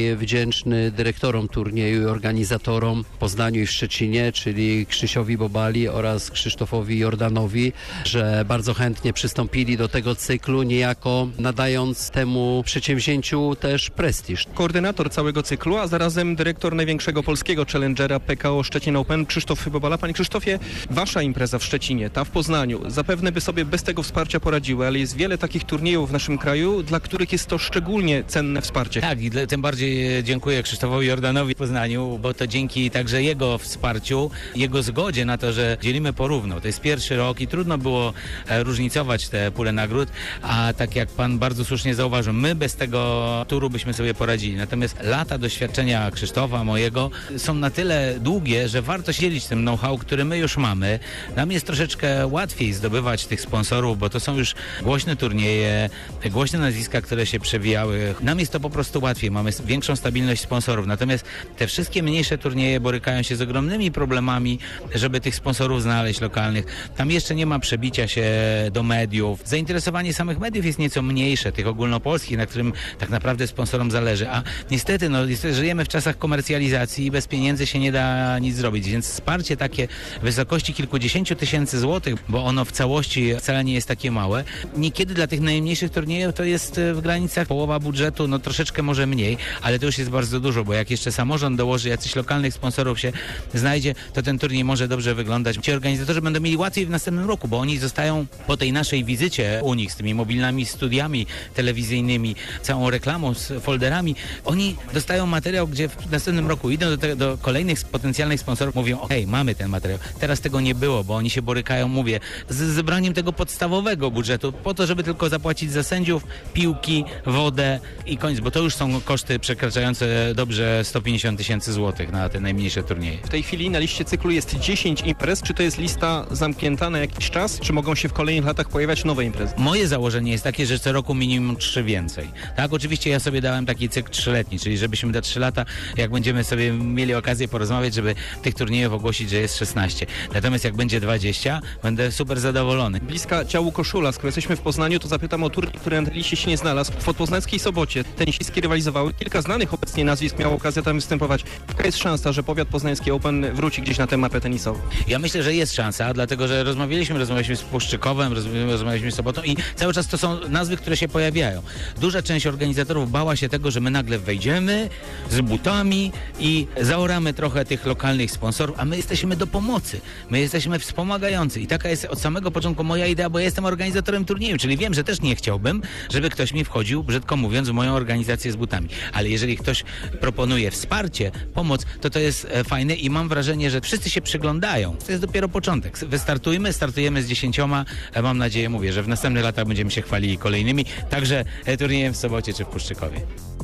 Speaker 10: wdzięczny dyrektorom turnieju i organizatorom w Poznaniu i w Szczecinie, czyli Krzysiowi Bobali oraz Krzysztofowi Jordanowi, że bardzo chętnie przystąpili do tego cyklu, niejako nadając temu przedsięwzięciu też prestiż.
Speaker 9: Koordynator całego cyklu, a zarazem dyrektor największego polskiego challengera P K O Szczecin Open, Krzysztof Bobala. Panie Krzysztofie, wasza impreza w Szczecinie, ta w Poznaniu, zapewne by sobie bez tego wsparcia poradziły, ale jest wiele takich turniejów w naszym kraju, dla których jest to szczególnie cenne wsparcie.
Speaker 11: Tak, i tym bardziej dziękuję Krzysztofowi Jordanowi w Poznaniu, bo to dzięki także jego wsparciu, jego zgodzie na to, że dzielimy porówno. To jest pierwszy rok i trudno było różnicować te pule nagród, a tak jak pan bardzo słusznie zauważył, my bez tego turu byśmy sobie poradzili. Natomiast lata doświadczenia Krzysztofa, mojego, są na tyle długie, że warto się dzielić tym know-how, który my już mamy. Nam jest troszeczkę łatwiej zdobywać tych sponsorów, bo to są już głośne turnieje, głośne nazwiska, które się przewijały. Nam jest to po prostu łatwiej, mamy większą stabilność sponsorów. Natomiast te wszystkie mniejsze turnieje borykają się z ogromnymi problemami, żeby tych sponsorów znaleźć lokalnych. Tam jeszcze nie ma przebicia się do mediów. Zainteresowanie samych mediów jest nieco mniejsze, tych ogólnopolskich, na którym tak naprawdę sponsorom zależy. A niestety, no, niestety żyjemy w czasach komercjalizacji i bez pieniędzy się nie da nic zrobić. Więc wsparcie takie w wysokości kilkudziesięciu tysięcy złotych, bo ono w całości wcale nie jest takie małe. Niekiedy dla tych najmniejszych turniejów to jest w granicach połowa budżetu, no troszeczkę może mniej, ale to już jest bardzo dużo, bo jak jeszcze samorząd dołoży, jacyś lokalnych sponsorów się znajdzie, to ten turniej może dobrze wyglądać. Ci organizatorzy będą mieli łatwiej w następnym roku, bo oni zostają po tej naszej wizycie u nich z tymi mobilnymi studiami telewizyjnymi, całą reklamą, z folderami. Oni dostają materiał, gdzie w następnym roku idą do, te, do kolejnych potencjalnych sponsorów, mówią, okej, mamy ten materiał. Teraz tego nie było, bo oni się borykają, mówię, z zebraniem tego podstawowego budżetu, po to, żeby tylko zapłacić za sędziów, piłki, wodę i koniec, bo to już są koszty przekraczające dobrze sto pięćdziesiąt tysięcy złotych na te najmniejsze turnieje.
Speaker 9: W tej chwili na liście cyklu jest dziesięć imprez. Czy to jest lista zamknięta na jakiś czas, czy mogą się w kolejnych latach pojawiać nowe imprezy?
Speaker 11: Moje założenie jest takie, że co roku minimum trzy więcej. Tak, oczywiście ja sobie dałem taki cykl trzyletni, czyli żebyśmy te trzy lata, jak będziemy sobie mieli okazję porozmawiać, żeby tych turniejów ogłosić, że jest szesnaście. Natomiast jak będzie dwadzieścia, będę super zadowolony.
Speaker 9: Bliska ciału koszula, skoro jesteśmy w Poznaniu, to zapytam o turniej, który na tej liście się nie znalazł. W Podpoznańskiej Sobocie tenisistki rywalizowały. Kilka znanych obecnie nazwisk miało okazję tam występować. Jaka jest szansa, że powiat poznański Open wróci gdzieś na tę mapę tenisową?
Speaker 11: Ja myślę, że jest szansa, dlatego że rozmawialiśmy, rozmawialiśmy z Puszczykowem, rozmawialiśmy z Sobotą i cały czas to są nazwy, które się pojawiają. Duża część organizatorów bała się tego, że my nagle wejdziemy z butami i zaoramy trochę tych lokalnych sponsorów, a my jesteśmy do pomocy. My jesteśmy wspomagający i taka jest od samego początku moja idea, bo ja jestem organizatorem turnieju, czyli wiem, że też nie chciałbym, żeby ktoś mi wchodził, brzydko mówiąc, w moją organizację z butami. Ale jeżeli ktoś proponuje wsparcie, pomoc, to to jest fajne i mam wrażenie, że wszyscy się przyglądają. To jest dopiero początek. Wystartujmy, startujemy z dziesięcioma. Mam nadzieję, mówię, że w następnych latach będziemy się chwalili kolejnymi, także turniejem w Sobocie czy w Puszczykowie.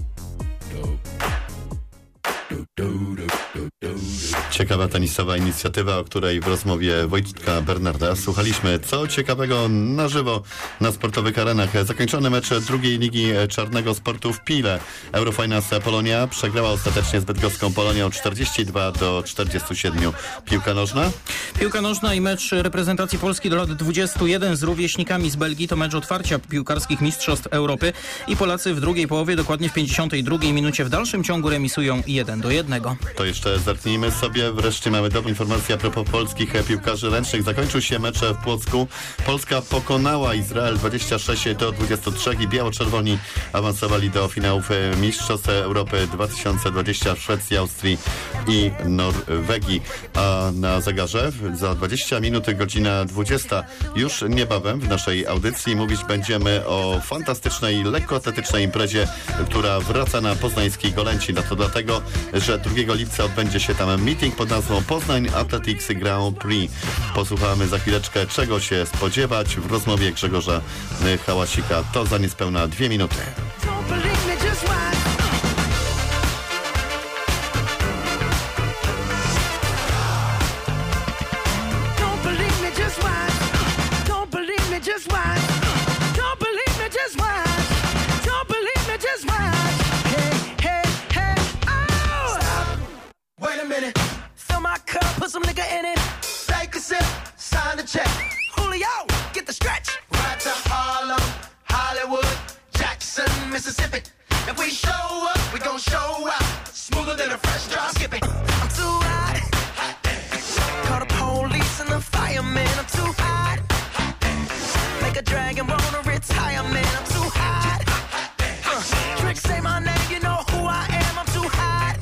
Speaker 2: Ciekawa tenisowa inicjatywa, o której w rozmowie Wojtka Bernarda słuchaliśmy. Co ciekawego na żywo na sportowych arenach. Zakończony mecz drugiej ligi czarnego sportu w Pile. Eurofinance Polonia przegrała ostatecznie z bydgoską Polonią czterdzieści dwa do czterdziestu siedmiu. Piłka nożna?
Speaker 3: Piłka nożna i mecz reprezentacji Polski do lat dwudziestu jeden z rówieśnikami z Belgii to mecz otwarcia piłkarskich mistrzostw Europy i Polacy w drugiej połowie, dokładnie w pięćdziesiątej drugiej minucie w dalszym ciągu remisują jeden do jednego.
Speaker 2: To jeszcze zerknijmy sobie. Wreszcie mamy dobrą informację a propos polskich piłkarzy ręcznych. Zakończył się mecz w Płocku. Polska pokonała Izrael dwadzieścia sześć do dwudziestu trzech i biało-czerwoni awansowali do finałów Mistrzostw Europy dwa tysiące dwudziestego w Szwecji, Austrii i Norwegii. A na zegarze za dwadzieścia minut godzina dwudziesta. Już niebawem w naszej audycji mówić będziemy o fantastycznej, lekkoatletycznej imprezie, która wraca na poznański Golęcin. A to dlatego, że drugiego lipca odbędzie się tam meeting pod nazwą Poznań Athletics Grand Prix. Posłuchamy za chwileczkę, czego się spodziewać w rozmowie Grzegorza Hałasika. To za niespełna dwie minuty.
Speaker 12: Put some nigga in it. Take a sip, sign the check. Julio, get the stretch. Right to Harlem, Hollywood, Jackson, Mississippi. If we show up, we gon' show out. dragon, wanna retire, man, I'm too hot. Uh, Tricks say my name, you know who I am, I'm too hot.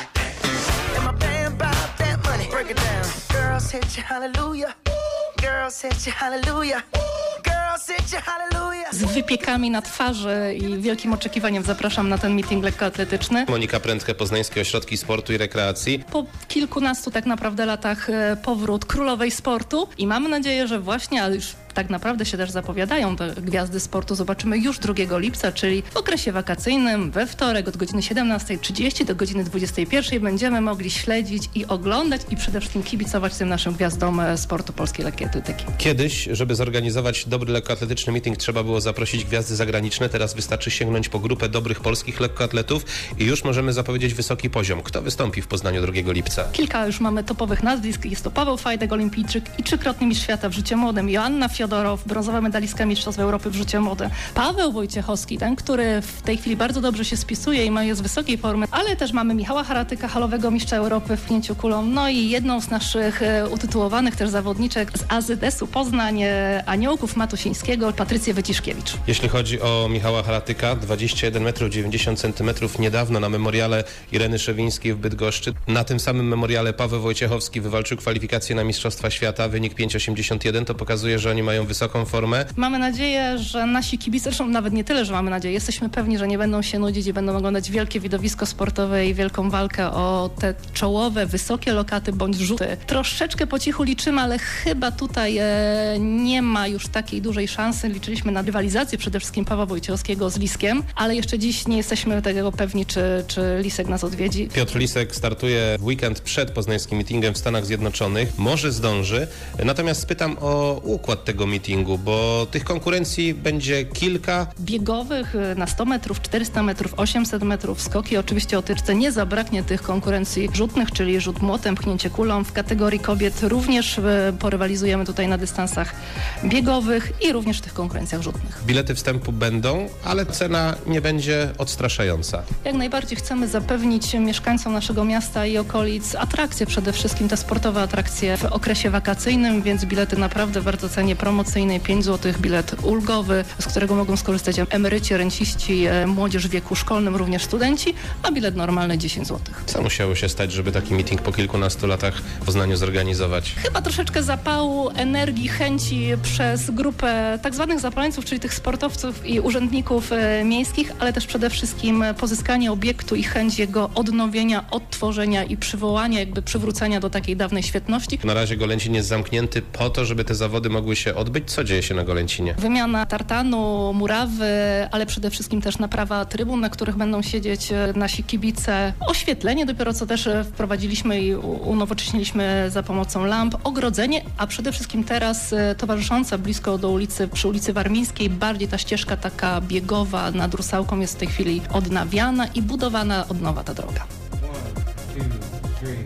Speaker 12: And my band bought that money, break it down. Girls hit you, hallelujah. Girls hit you, hallelujah. Girls hit you, hallelujah.
Speaker 13: Z wypiekami na twarzy i wielkim oczekiwaniem zapraszam na ten meeting lekkoatletyczny.
Speaker 14: Monika Prędke, Poznańskie Ośrodki Sportu i Rekreacji.
Speaker 13: Po kilkunastu tak naprawdę latach e, powrót królowej sportu i mamy nadzieję, że właśnie, ale już tak naprawdę się też zapowiadają te gwiazdy sportu. Zobaczymy już drugiego lipca, czyli w okresie wakacyjnym, we wtorek od godziny siedemnasta trzydzieści do godziny dwudziestej pierwszej będziemy mogli śledzić i oglądać i przede wszystkim kibicować tym naszym gwiazdom sportu polskiej lekkiej atletyki.
Speaker 14: Kiedyś, żeby zorganizować dobry lekkoatletyczny meeting, trzeba było zaprosić gwiazdy zagraniczne. Teraz wystarczy sięgnąć po grupę dobrych polskich lekkoatletów i już możemy zapowiedzieć wysoki poziom. Kto wystąpi w Poznaniu drugiego lipca?
Speaker 13: Kilka już mamy topowych nazwisk. Jest to Paweł Fajdek, olimpijczyk i trzykrotny mistrz świata w rzucie młodym, Joanna Fiodorow, brązowa medalistka Mistrzostw Europy w rzucie młodym, Paweł Wojciechowski, ten, który w tej chwili bardzo dobrze się spisuje i ma jest wysokiej formy, ale też mamy Michała Haratyka, halowego mistrza Europy w pchnięciu kulą, no i jedną z naszych e, utytułowanych też zawodniczek z A Z S-u Poznań, e, Aniołków Matusińskiego, Patrycję Wyciszkiewicz.
Speaker 14: Jeśli chodzi o Michała Haratyka, dwadzieścia jeden metrów dziewięćdziesiąt centymetrów niedawno na memoriale Ireny Szewińskiej w Bydgoszczy. Na tym samym memoriale Paweł Wojciechowski wywalczył kwalifikacje na Mistrzostwa Świata, wynik pięć osiemdziesiąt jeden, to pokazuje, że oni mają wysoką formę.
Speaker 13: Mamy nadzieję, że nasi kibice, zresztą nawet nie tyle, że mamy nadzieję, jesteśmy pewni, że nie będą się nudzić i będą oglądać wielkie widowisko sportowe i wielką walkę o te czołowe, wysokie lokaty bądź rzuty. Troszeczkę po cichu liczymy, ale chyba tutaj e, nie ma już takiej dużej szansy. Liczyliśmy na rywalizację przede wszystkim Pawła Wojciechowskiego z Liskiem, ale jeszcze dziś nie jesteśmy tego pewni, czy, czy Lisek nas odwiedzi.
Speaker 14: Piotr Lisek startuje w weekend przed poznańskim meetingiem w Stanach Zjednoczonych. Może zdąży. Natomiast spytam o układ tego meetingu, bo tych konkurencji będzie kilka.
Speaker 13: Biegowych na sto metrów, czterysta metrów, osiemset metrów, skoki oczywiście o tyczce. Nie zabraknie tych konkurencji rzutnych, czyli rzut młotem, pchnięcie kulą. W kategorii kobiet również porywalizujemy tutaj na dystansach biegowych i również w tych konkurencjach rzutnych.
Speaker 14: Bilety wstępu będą, ale cena nie będzie odstraszająca.
Speaker 13: Jak najbardziej chcemy zapewnić mieszkańcom naszego miasta i okolic atrakcje, przede wszystkim te sportowe atrakcje w okresie wakacyjnym, więc bilety naprawdę w bardzo cenie promocyjnej, pięć złotych, bilet ulgowy, z którego mogą skorzystać emeryci, renciści, młodzież w wieku szkolnym, również studenci, a bilet normalny dziesięć złotych.
Speaker 14: Co musiało się stać, żeby taki meeting po kilkunastu latach w Poznaniu zorganizować?
Speaker 13: Chyba troszeczkę zapału, energii, chęci przez grupę tak zwanych zapaleńców, czyli tych sportowców i urzędników e, miejskich, ale też przede wszystkim pozyskanie obiektu i chęć jego odnowienia, odtworzenia i przywołania, jakby przywrócenia do takiej dawnej świetności.
Speaker 14: Na razie Golęcin jest zamknięty po to, żeby te zawody mogły się odbyć. Co dzieje się na Golęcinie?
Speaker 13: Wymiana tartanu, murawy, ale przede wszystkim też naprawa trybun, na których będą siedzieć nasi kibice. Oświetlenie dopiero co też wprowadziliśmy i unowocześniliśmy za pomocą lamp. Ogrodzenie, a przede wszystkim teraz towarzysząca blisko do ulicy, przy ulicy Warmińskiej, bardziej ta ścieżka taka biegowa nad Rusałką jest w tej chwili odnawiana i budowana od nowa ta droga. One, two, three.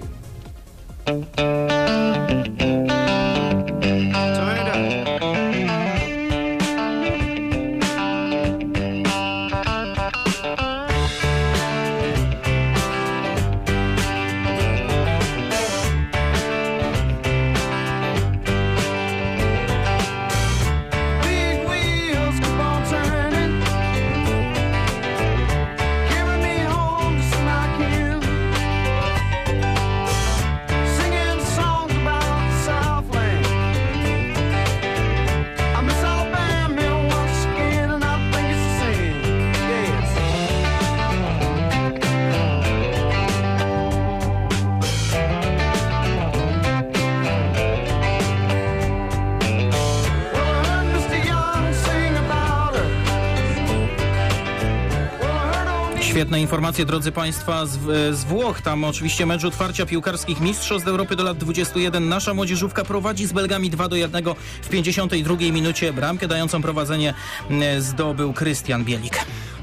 Speaker 3: Świetne informacje, drodzy Państwa, z, z Włoch. Tam oczywiście mecz otwarcia piłkarskich Mistrzostw Europy do lat dwudziestu jeden. Nasza młodzieżówka prowadzi z Belgami dwa do jednego w pięćdziesiątej drugiej minucie. Bramkę dającą prowadzenie zdobył Krystian Bielik.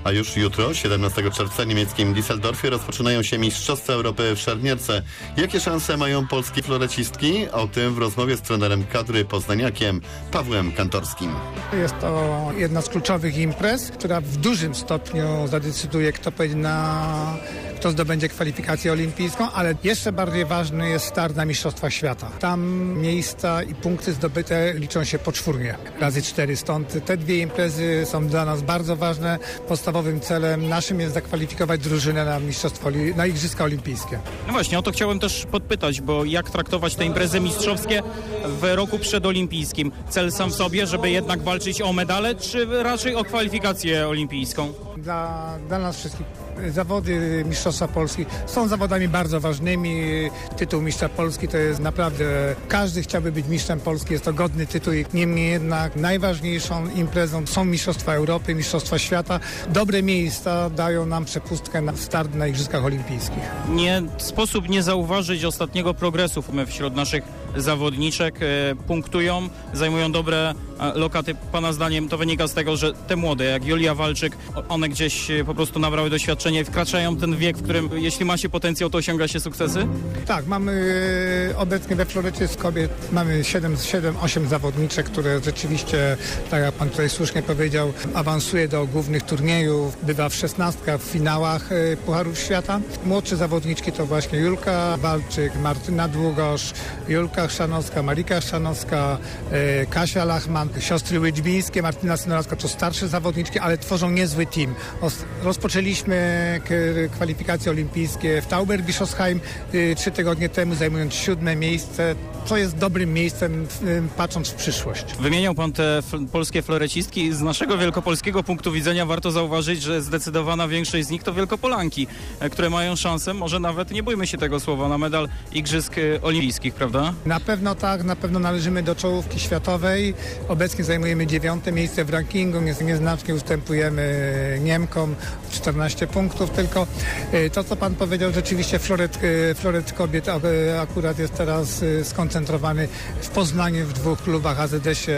Speaker 2: A już jutro, siedemnastego czerwca, w niemieckim Düsseldorfie rozpoczynają się Mistrzostwa Europy w szermierce. Jakie szanse mają polskie florecistki? O tym w rozmowie z trenerem kadry poznaniakiem Pawłem Kantorskim.
Speaker 15: Jest to jedna z kluczowych imprez, która w dużym stopniu zadecyduje, kto pojedzie na... kto zdobędzie kwalifikację olimpijską, ale jeszcze bardziej ważny jest start na Mistrzostwach Świata. Tam miejsca i punkty zdobyte liczą się poczwórnie, razy cztery. Stąd te dwie imprezy są dla nas bardzo ważne. Podstawowym celem naszym jest zakwalifikować drużynę na mistrzostwo, na Igrzyska Olimpijskie.
Speaker 3: No właśnie, o to chciałem też podpytać, bo jak traktować te imprezy mistrzowskie w roku przedolimpijskim? Cel sam w sobie, żeby jednak walczyć o medale, czy raczej o kwalifikację olimpijską?
Speaker 15: Dla, dla nas wszystkich zawody Mistrzostwa Polski są zawodami bardzo ważnymi. Tytuł Mistrza Polski to jest naprawdę... Każdy chciałby być mistrzem Polski, jest to godny tytuł. Niemniej jednak najważniejszą imprezą są Mistrzostwa Europy, Mistrzostwa Świata. Dobre miejsca dają nam przepustkę na start na Igrzyskach Olimpijskich.
Speaker 3: Nie sposób nie zauważyć ostatniego progresu wśród naszych zawodniczek. Punktują, zajmują dobre lokaty. Pana zdaniem to wynika z tego, że te młode, jak Julia Walczyk, one gdzieś po prostu nabrały doświadczenia i wkraczają w ten wiek, w którym jeśli ma się potencjał, to osiąga się sukcesy?
Speaker 15: Tak, mamy obecnie we florecie z kobiet mamy siedem, osiem zawodniczek, które rzeczywiście, tak jak pan tutaj słusznie powiedział, awansuje do głównych turniejów, bywa w szesnastkach, w finałach Pucharów Świata. Młodsze zawodniczki to właśnie Julka Walczyk, Martyna Długosz, Julka Chrzanowska, Marika Chrzanowska, Kasia Lachman, siostry Łydźbińskie, Martyna Synorowska to starsze zawodniczki, ale tworzą niezły team. Rozpoczęliśmy kwalifikacje olimpijskie w Tauberbischofsheim trzy tygodnie temu, zajmując siódme miejsce, co jest dobrym miejscem patrząc w przyszłość.
Speaker 3: Wymieniał pan te f- polskie florecistki. Z naszego wielkopolskiego punktu widzenia warto zauważyć, że zdecydowana większość z nich to Wielkopolanki, które mają szansę, może nawet, nie bójmy się tego słowa, na medal Igrzysk Olimpijskich, prawda?
Speaker 15: Na pewno tak, na pewno należymy do czołówki światowej. Obecnie zajmujemy dziewiąte miejsce w rankingu, nieznacznie ustępujemy Niemkom, czternaście punktów tylko. To, co pan powiedział, rzeczywiście floret, floret kobiet akurat jest teraz skoncentrowany w Poznaniu w dwóch klubach, A Z S-ie,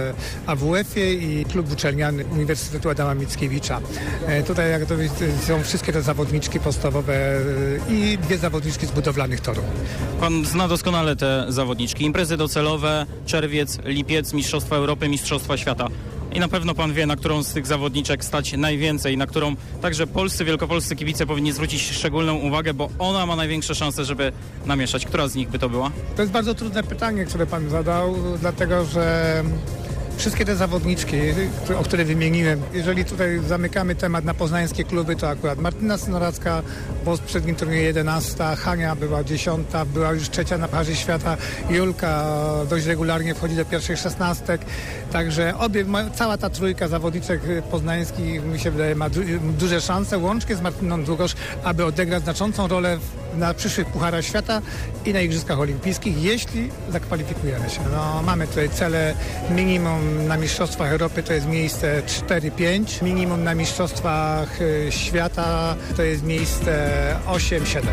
Speaker 15: A W F-ie i klub uczelniany Uniwersytetu Adama Mickiewicza. Tutaj jak to są wszystkie te zawodniczki podstawowe i dwie zawodniczki z budowlanych torów.
Speaker 3: Pan zna doskonale te zawodniczki. Imprezy docelowe, czerwiec, lipiec, Mistrzostwa Europy, Mistrzostwa Świata. I na pewno pan wie, na którą z tych zawodniczek stać najwięcej, na którą także polscy, wielkopolscy kibice powinni zwrócić szczególną uwagę, bo ona ma największe szanse, żeby namieszać. Która z nich by to była?
Speaker 15: To jest bardzo trudne pytanie, które pan zadał, dlatego że wszystkie te zawodniczki, o które wymieniłem, jeżeli tutaj zamykamy temat na poznańskie kluby, to akurat Martyna Synoracka, bo w przednim turnieju jedenasta, Hania była dziesiąta, była już trzecia na Pucharze Świata, Julka dość regularnie wchodzi do pierwszych szesnastek, także obie, cała ta trójka zawodniczek poznańskich, mi się wydaje, ma du duże szanse, łącznie z Martyną Długosz, aby odegrać znaczącą rolę w, na przyszłych Pucharach Świata i na Igrzyskach Olimpijskich, jeśli zakwalifikujemy się. No, mamy tutaj cele minimum na Mistrzostwach Europy to jest miejsce cztery pięć, minimum na Mistrzostwach Świata to jest miejsce osiem siedem.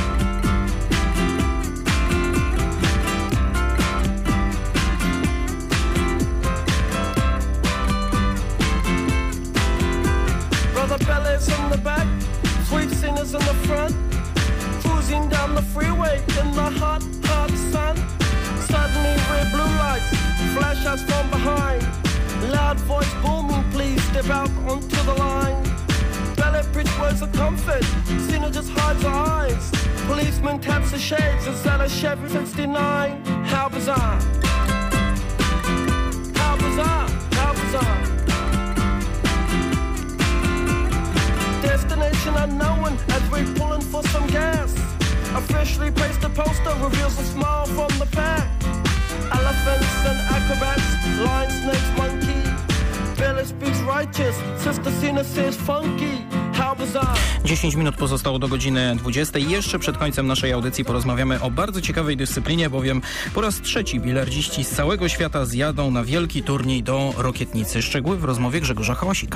Speaker 12: Brother Bellas in the back, sweet singers in the front, cruising down the freeway in the hot, hot sun. Suddenly red blue lights flash us from behind. Loud voice booming, please step out onto the line. Ballet bridge words of comfort, Cena just hides her eyes. Policeman taps the shades, is that a Chevy sixty-nine? How bizarre. How bizarre, how bizarre. Destination unknown as we're pulling for some gas. A freshly pasted poster reveals a smile from the pack. Elephants and acrobats, lion, snakes, monkey. Bella speaks righteous, Sister Cena says funky. How bizarre.
Speaker 3: dziesięć minut pozostało do godziny dwudziestej. Jeszcze przed końcem naszej audycji porozmawiamy o bardzo ciekawej dyscyplinie, bowiem po raz trzeci bilardziści z całego świata zjadą na wielki turniej do Rokietnicy. Szczegóły w rozmowie Grzegorza Hałasika.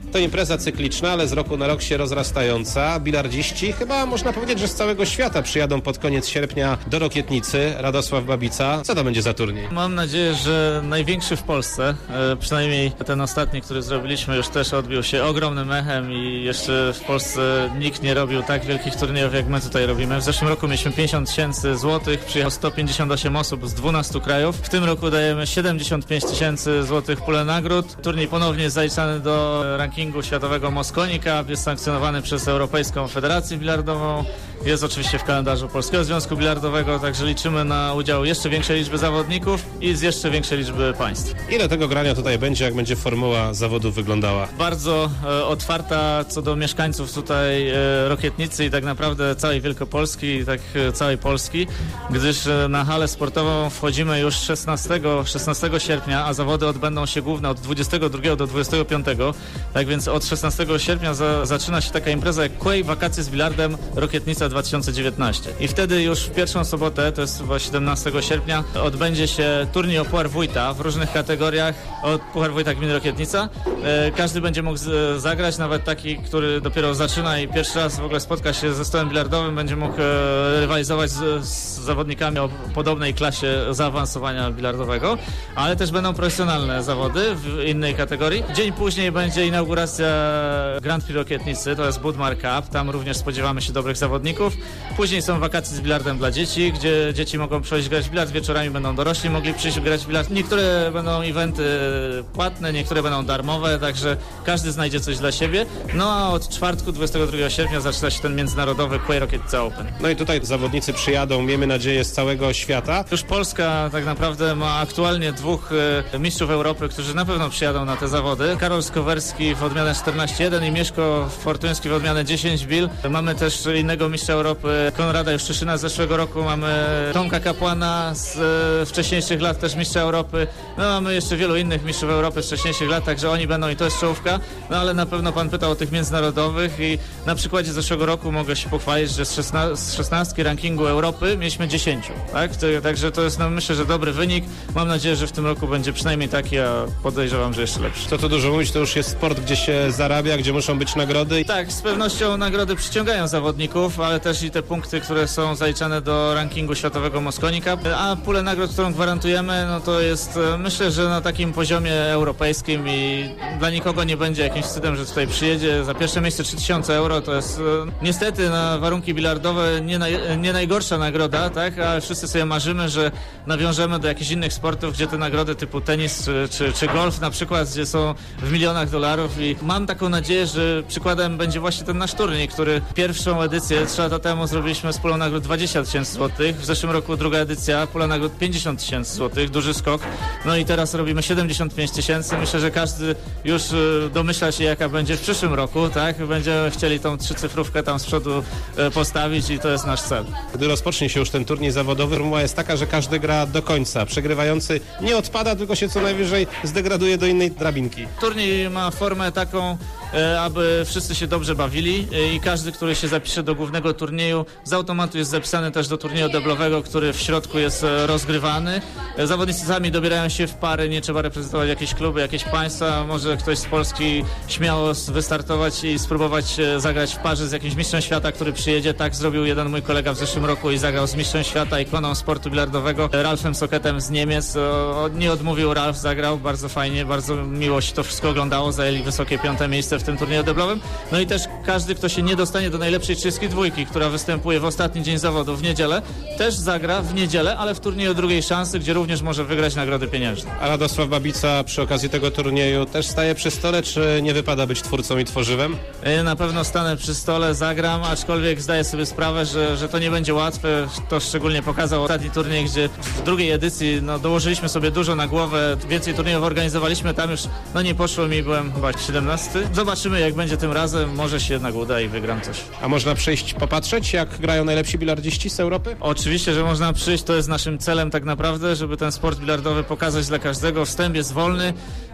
Speaker 14: To impreza cykliczna, ale z roku na rok się rozrastająca. Bilardziści chyba można powiedzieć, że z całego świata przyjadą pod koniec sierpnia do Rokietnicy. Radosław Babica. Co to będzie za turniej?
Speaker 16: Mam nadzieję, że największy w Polsce. E, przynajmniej ten ostatni, który zrobiliśmy, już też odbił się ogromnym echem i jeszcze w Polsce nikt nie robił tak wielkich turniejów, jak my tutaj robimy. W zeszłym roku mieliśmy pięćdziesiąt tysięcy złotych, przyjechało sto pięćdziesiąt osiem osób z dwunastu krajów. W tym roku dajemy siedemdziesiąt pięć tysięcy złotych pulę nagród. Turniej ponownie jest zaliczany do rankingu światowego Mosconi Cup, jest sankcjonowany przez Europejską Federację Bilardową, jest oczywiście w kalendarzu Polskiego Związku Bilardowego, także liczymy na udział jeszcze większej liczby zawodników i z jeszcze większej liczby państw.
Speaker 14: Ile tego grania tutaj będzie, jak będzie formuła zawodów wyglądała?
Speaker 16: Bardzo e, otwarta co do mieszkańców tutaj e, Rokietnicy i tak naprawdę całej Wielkopolski i tak e, całej Polski, gdyż e, na halę sportową wchodzimy już szesnastego sierpnia, a zawody odbędą się główne od dwudziestego drugiego do dwudziestego piątego. Tak więc od szesnastego sierpnia za, zaczyna się taka impreza jak Quay Wakacje z Bilardem Rokietnica dwa tysiące dziewiętnaście. I wtedy już w pierwszą sobotę, to jest chyba siedemnastego sierpnia, odbędzie się turniej o Puchar Wójta w różnych kategoriach o Puchar Wójta Gminy Rokietnica. E, każdy będzie mógł z, zagrać, nawet taki, który dopiero zaczyna i pierwszy raz w ogóle spotka się ze stołem bilardowym, będzie mógł e, rywalizować z, z zawodnikami o podobnej klasie zaawansowania bilardowego, ale też będą profesjonalne zawody w innej kategorii. Dzień później będzie inauguracja Grand Prix Rokietnicy, to jest Budmar Cup, tam również spodziewamy się dobrych zawodników. Później są wakacje z bilardem dla dzieci, gdzie dzieci mogą przyjść grać w bilard, wieczorami będą dorośli mogli przyjść grać w bilard. Niektóre będą eventy płatne, niektóre będą darmowe, także każdy znajdzie coś dla siebie. No a od czwartku, dwudziestego drugiego sierpnia zaczyna się ten międzynarodowy Quay Rokietnica Open.
Speaker 14: No i tutaj zawodnicy przyjadą, miejmy nadzieję, z całego świata.
Speaker 16: Już Polska tak naprawdę ma aktualnie dwóch e, mistrzów Europy, którzy na pewno przyjadą na te zawody. Karol Skowerski w odmianę czternaście jeden i Mieszko Fortuński w odmianę dziesięć bil. Mamy też innego mistrza Europy, Konrada Juszczyszyna z zeszłego roku. Mamy Tomka Kapłana z e, wcześniejszych lat, też mistrza Europy. No mamy jeszcze wielu innych mistrzów Europy z wcześniejszych lat, także oni będą i to jest czołówka. No ale na pewno pan pytał o tych międzynarodowych i na przykładzie zeszłego roku mogę się pochwalić, że z, szesna- z szesnastki rankingu Europy mieliśmy dziesięć. Tak? Także to jest, no, myślę, że dobry wynik. Mam nadzieję, że w tym roku będzie przynajmniej taki, a podejrzewam, że jeszcze lepszy.
Speaker 14: Co tu dużo mówić, to już jest sport, gdzie się zarabia, gdzie muszą być nagrody.
Speaker 16: Tak, z pewnością nagrody przyciągają zawodników, ale też i te punkty, które są zaliczane do rankingu światowego Mosconi Cup. A pulę nagród, którą gwarantujemy, no to jest, myślę, że na takim poziomie europejskim i dla nikogo nie będzie jakimś wstydem, że tutaj przyjedzie. Za pierwsze miejsce trzy tysiące euro to jest niestety na warunki bilardowe nie, naj, nie najgorsza nagroda, tak? Ale wszyscy sobie marzymy, że nawiążemy do jakichś innych sportów, gdzie te nagrody typu tenis czy, czy, czy golf na przykład, gdzie są w milionach dolarów i mam taką nadzieję, że przykładem będzie właśnie ten nasz turniej, który pierwszą edycję trzy lata temu zrobiliśmy z pulą nagród dwadzieścia tysięcy złotych, w zeszłym roku druga edycja, pula nagród pięćdziesiąt tysięcy złotych, duży skok, no i teraz robimy siedemdziesiąt pięć tysięcy. Myślę, że każdy już domyśla się, jaka będzie w przyszłym roku, tak? Będziemy chcieli tą trzycyfrówkę tam z przodu postawić i to jest nasz cel.
Speaker 14: Gdy rozpocznie się już ten turniej zawodowy, formuła jest taka, że każdy gra do końca. Przegrywający nie odpada, tylko się co najwyżej zdegraduje do innej drabinki.
Speaker 16: Turniej ma formę taką, aby wszyscy się dobrze bawili i każdy, który się zapisze do głównego turnieju, z automatu jest zapisany też do turnieju deblowego, który w środku jest rozgrywany. Zawodnicy sami dobierają się w pary, nie trzeba reprezentować jakieś kluby, jakieś państwa. Może ktoś z Polski śmiało wystartować i spróbować zagrać w parze z jakimś mistrzem świata, który przyjedzie. Tak zrobił jeden mój kolega w zeszłym roku i zagrał z mistrzem świata, ikoną sportu bilardowego, Ralfem Soketem z Niemiec. O, nie odmówił Ralf, zagrał bardzo fajnie, bardzo miło się to wszystko oglądało. Zajęli wysokie piąte miejsce w tym turnieju deblowym. No i też każdy, kto się nie dostanie do najlepszej trzydziestki dwójki, która występuje w ostatni dzień zawodu w niedzielę, też zagra w niedzielę, ale w turnieju drugiej szansy, gdzie również może wygrać nagrody pieniężne.
Speaker 14: A Radosław Babica przy okazji tego turnieju też staje przy stole, czy nie wypada być twórcą i tworzywem?
Speaker 16: Na pewno stanę przy stole, zagram, aczkolwiek zdaję sobie sprawę, że, że to nie będzie łatwe. To szczególnie pokazał ostatni turniej, gdzie w drugiej edycji no, dołożyliśmy sobie dużo na głowę, więcej turniejów organizowaliśmy, tam już no nie poszło mi, byłem chyba siedemnasty. Zobaczymy, jak będzie tym razem, może się jednak uda i wygram coś.
Speaker 14: A można przyjść popatrzeć, jak grają najlepsi bilardziści z Europy?
Speaker 16: Oczywiście, że można przyjść, to jest naszym celem tak naprawdę, żeby ten sport bilardowy pokazać dla każdego. Wstęp jest wolny.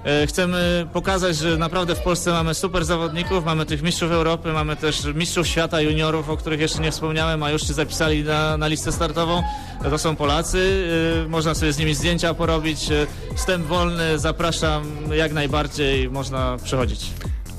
Speaker 16: Chcemy pokazać, że naprawdę w Polsce mamy super zawodników, mamy tych mistrzów Europy, mamy też mistrzów świata juniorów, o których jeszcze nie wspomniałem, a już się zapisali na, na listę startową. To są Polacy, można sobie z nimi zdjęcia porobić. Wstęp wolny, zapraszam jak najbardziej, można przychodzić.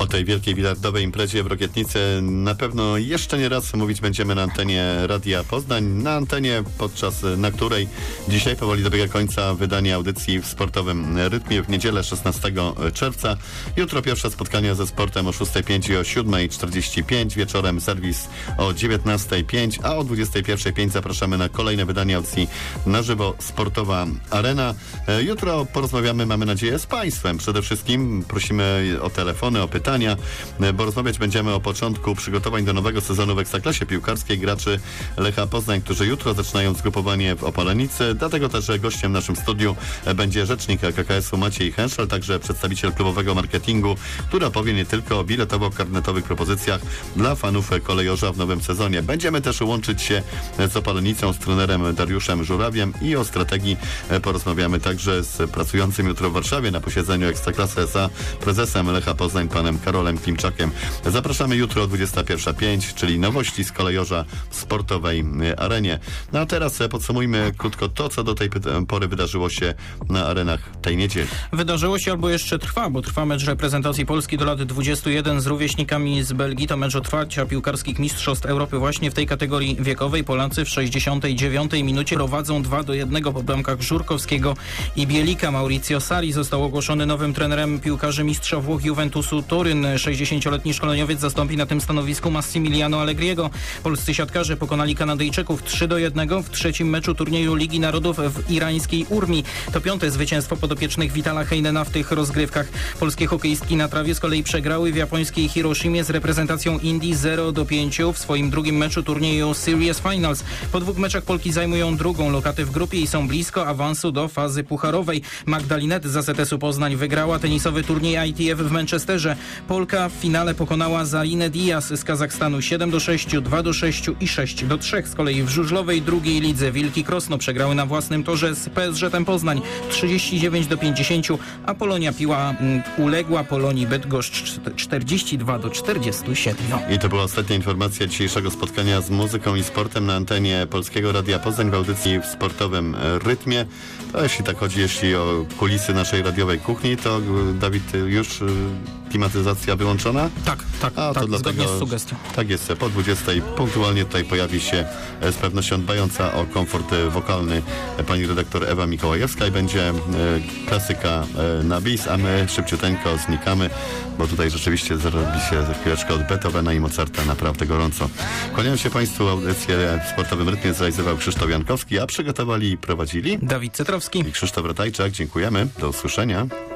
Speaker 2: O tej wielkiej bilardowej imprezie w Rokietnicy na pewno jeszcze nie raz mówić będziemy na antenie Radia Poznań, na antenie, podczas na której dzisiaj powoli dobiega końca wydanie audycji w sportowym rytmie w niedzielę szesnastego czerwca. Jutro pierwsze spotkania ze sportem o szósta pięć i o siódma czterdzieści pięć, wieczorem serwis o dziewiętnasta pięć, a o dwudziesta pierwsza pięć zapraszamy na kolejne wydanie audycji na żywo Sportowa Arena. Jutro porozmawiamy, mamy nadzieję, z Państwem. Przede wszystkim prosimy o telefony, o pytania, bo rozmawiać będziemy o początku przygotowań do nowego sezonu w Ekstraklasie piłkarskiej graczy Lecha Poznań, którzy jutro zaczynają zgrupowanie w Opalenicy. Dlatego też gościem w naszym studiu będzie rzecznik K K S u Maciej Henszel, także przedstawiciel klubowego marketingu, który opowie nie tylko o biletowo-karnetowych propozycjach dla fanów kolejorza w nowym sezonie. Będziemy też łączyć się z Opalenicą, z trenerem Dariuszem Żurawiem i o strategii porozmawiamy także z pracującym jutro w Warszawie na posiedzeniu Ekstraklasy S A prezesem Lecha Poznań, panem Karolem Klimczakiem. Zapraszamy jutro o dwudziesta pierwsza pięć, czyli nowości z kolejorza w sportowej arenie. No a teraz podsumujmy krótko to, co do tej pory wydarzyło się na arenach tej niedzieli.
Speaker 3: Wydarzyło się albo jeszcze trwa, bo trwa mecz reprezentacji Polski do lat dwudziestu jeden z rówieśnikami z Belgii. To mecz otwarcia piłkarskich mistrzostw Europy właśnie w tej kategorii wiekowej. Polacy w sześćdziesiątej dziewiątej minucie prowadzą dwa do jednego po bramkach Żurkowskiego i Bielika. Maurizio Sarri został ogłoszony nowym trenerem piłkarzy mistrza Włoch Juventusu Turyn. sześćdziesięcioletni szkoleniowiec zastąpi na tym stanowisku Massimiliano Allegriego. Polscy siatkarze pokonali Kanadyjczyków trzy do jednego w trzecim meczu turnieju Ligi Narodów w irańskiej Urmi. To piąte zwycięstwo podopiecznych Vitala Heinena w tych rozgrywkach. Polskie hokeistki na trawie z kolei przegrały w japońskiej Hiroshimie z reprezentacją Indii zero do pięciu w swoim drugim meczu turnieju Series Finals. Po dwóch meczach Polki zajmują drugą lokatę w grupie i są blisko awansu do fazy pucharowej. Magdalinet z A Z S-u Poznań wygrała tenisowy turniej I T F w Manchesterze. Polka w finale pokonała Zarinę Diaz z Kazachstanu siedem do sześciu, dwa do sześciu i sześć do trzech. Z kolei w żużlowej drugiej lidze Wilki Krosno przegrały na własnym torze z P S Ż-tem Poznań trzydzieści dziewięć do pięćdziesięciu, a Polonia Piła m, uległa Polonii Bydgoszcz czterdzieści dwa do czterdziestu siedmiu.
Speaker 2: I to była ostatnia informacja dzisiejszego spotkania z muzyką i sportem na antenie Polskiego Radia Poznań w audycji w sportowym rytmie. To jeśli tak chodzi, jeśli o kulisy naszej radiowej kuchni, to Dawid, już klimatyzacja wyłączona?
Speaker 3: Tak, tak,
Speaker 2: A,
Speaker 3: tak,
Speaker 2: to dlatego,
Speaker 3: zgodnie z sugestią.
Speaker 2: Tak jest, po dwudziestej punktualnie tutaj pojawi się z pewnością dbająca o komfort wokalny pani redaktor Ewa Mikołajewska i będzie e, klasyka e, na bis, a my szybciuteńko znikamy, bo tutaj rzeczywiście zrobi się za chwileczkę od Beethovena i Mozarta naprawdę gorąco. Kłaniam się Państwu, audycję w sportowym rytmie zrealizował Krzysztof Jankowski, a przygotowali i prowadzili
Speaker 3: Dawid Cetrowski
Speaker 2: i Krzysztof Ratajczak. Dziękujemy, do usłyszenia.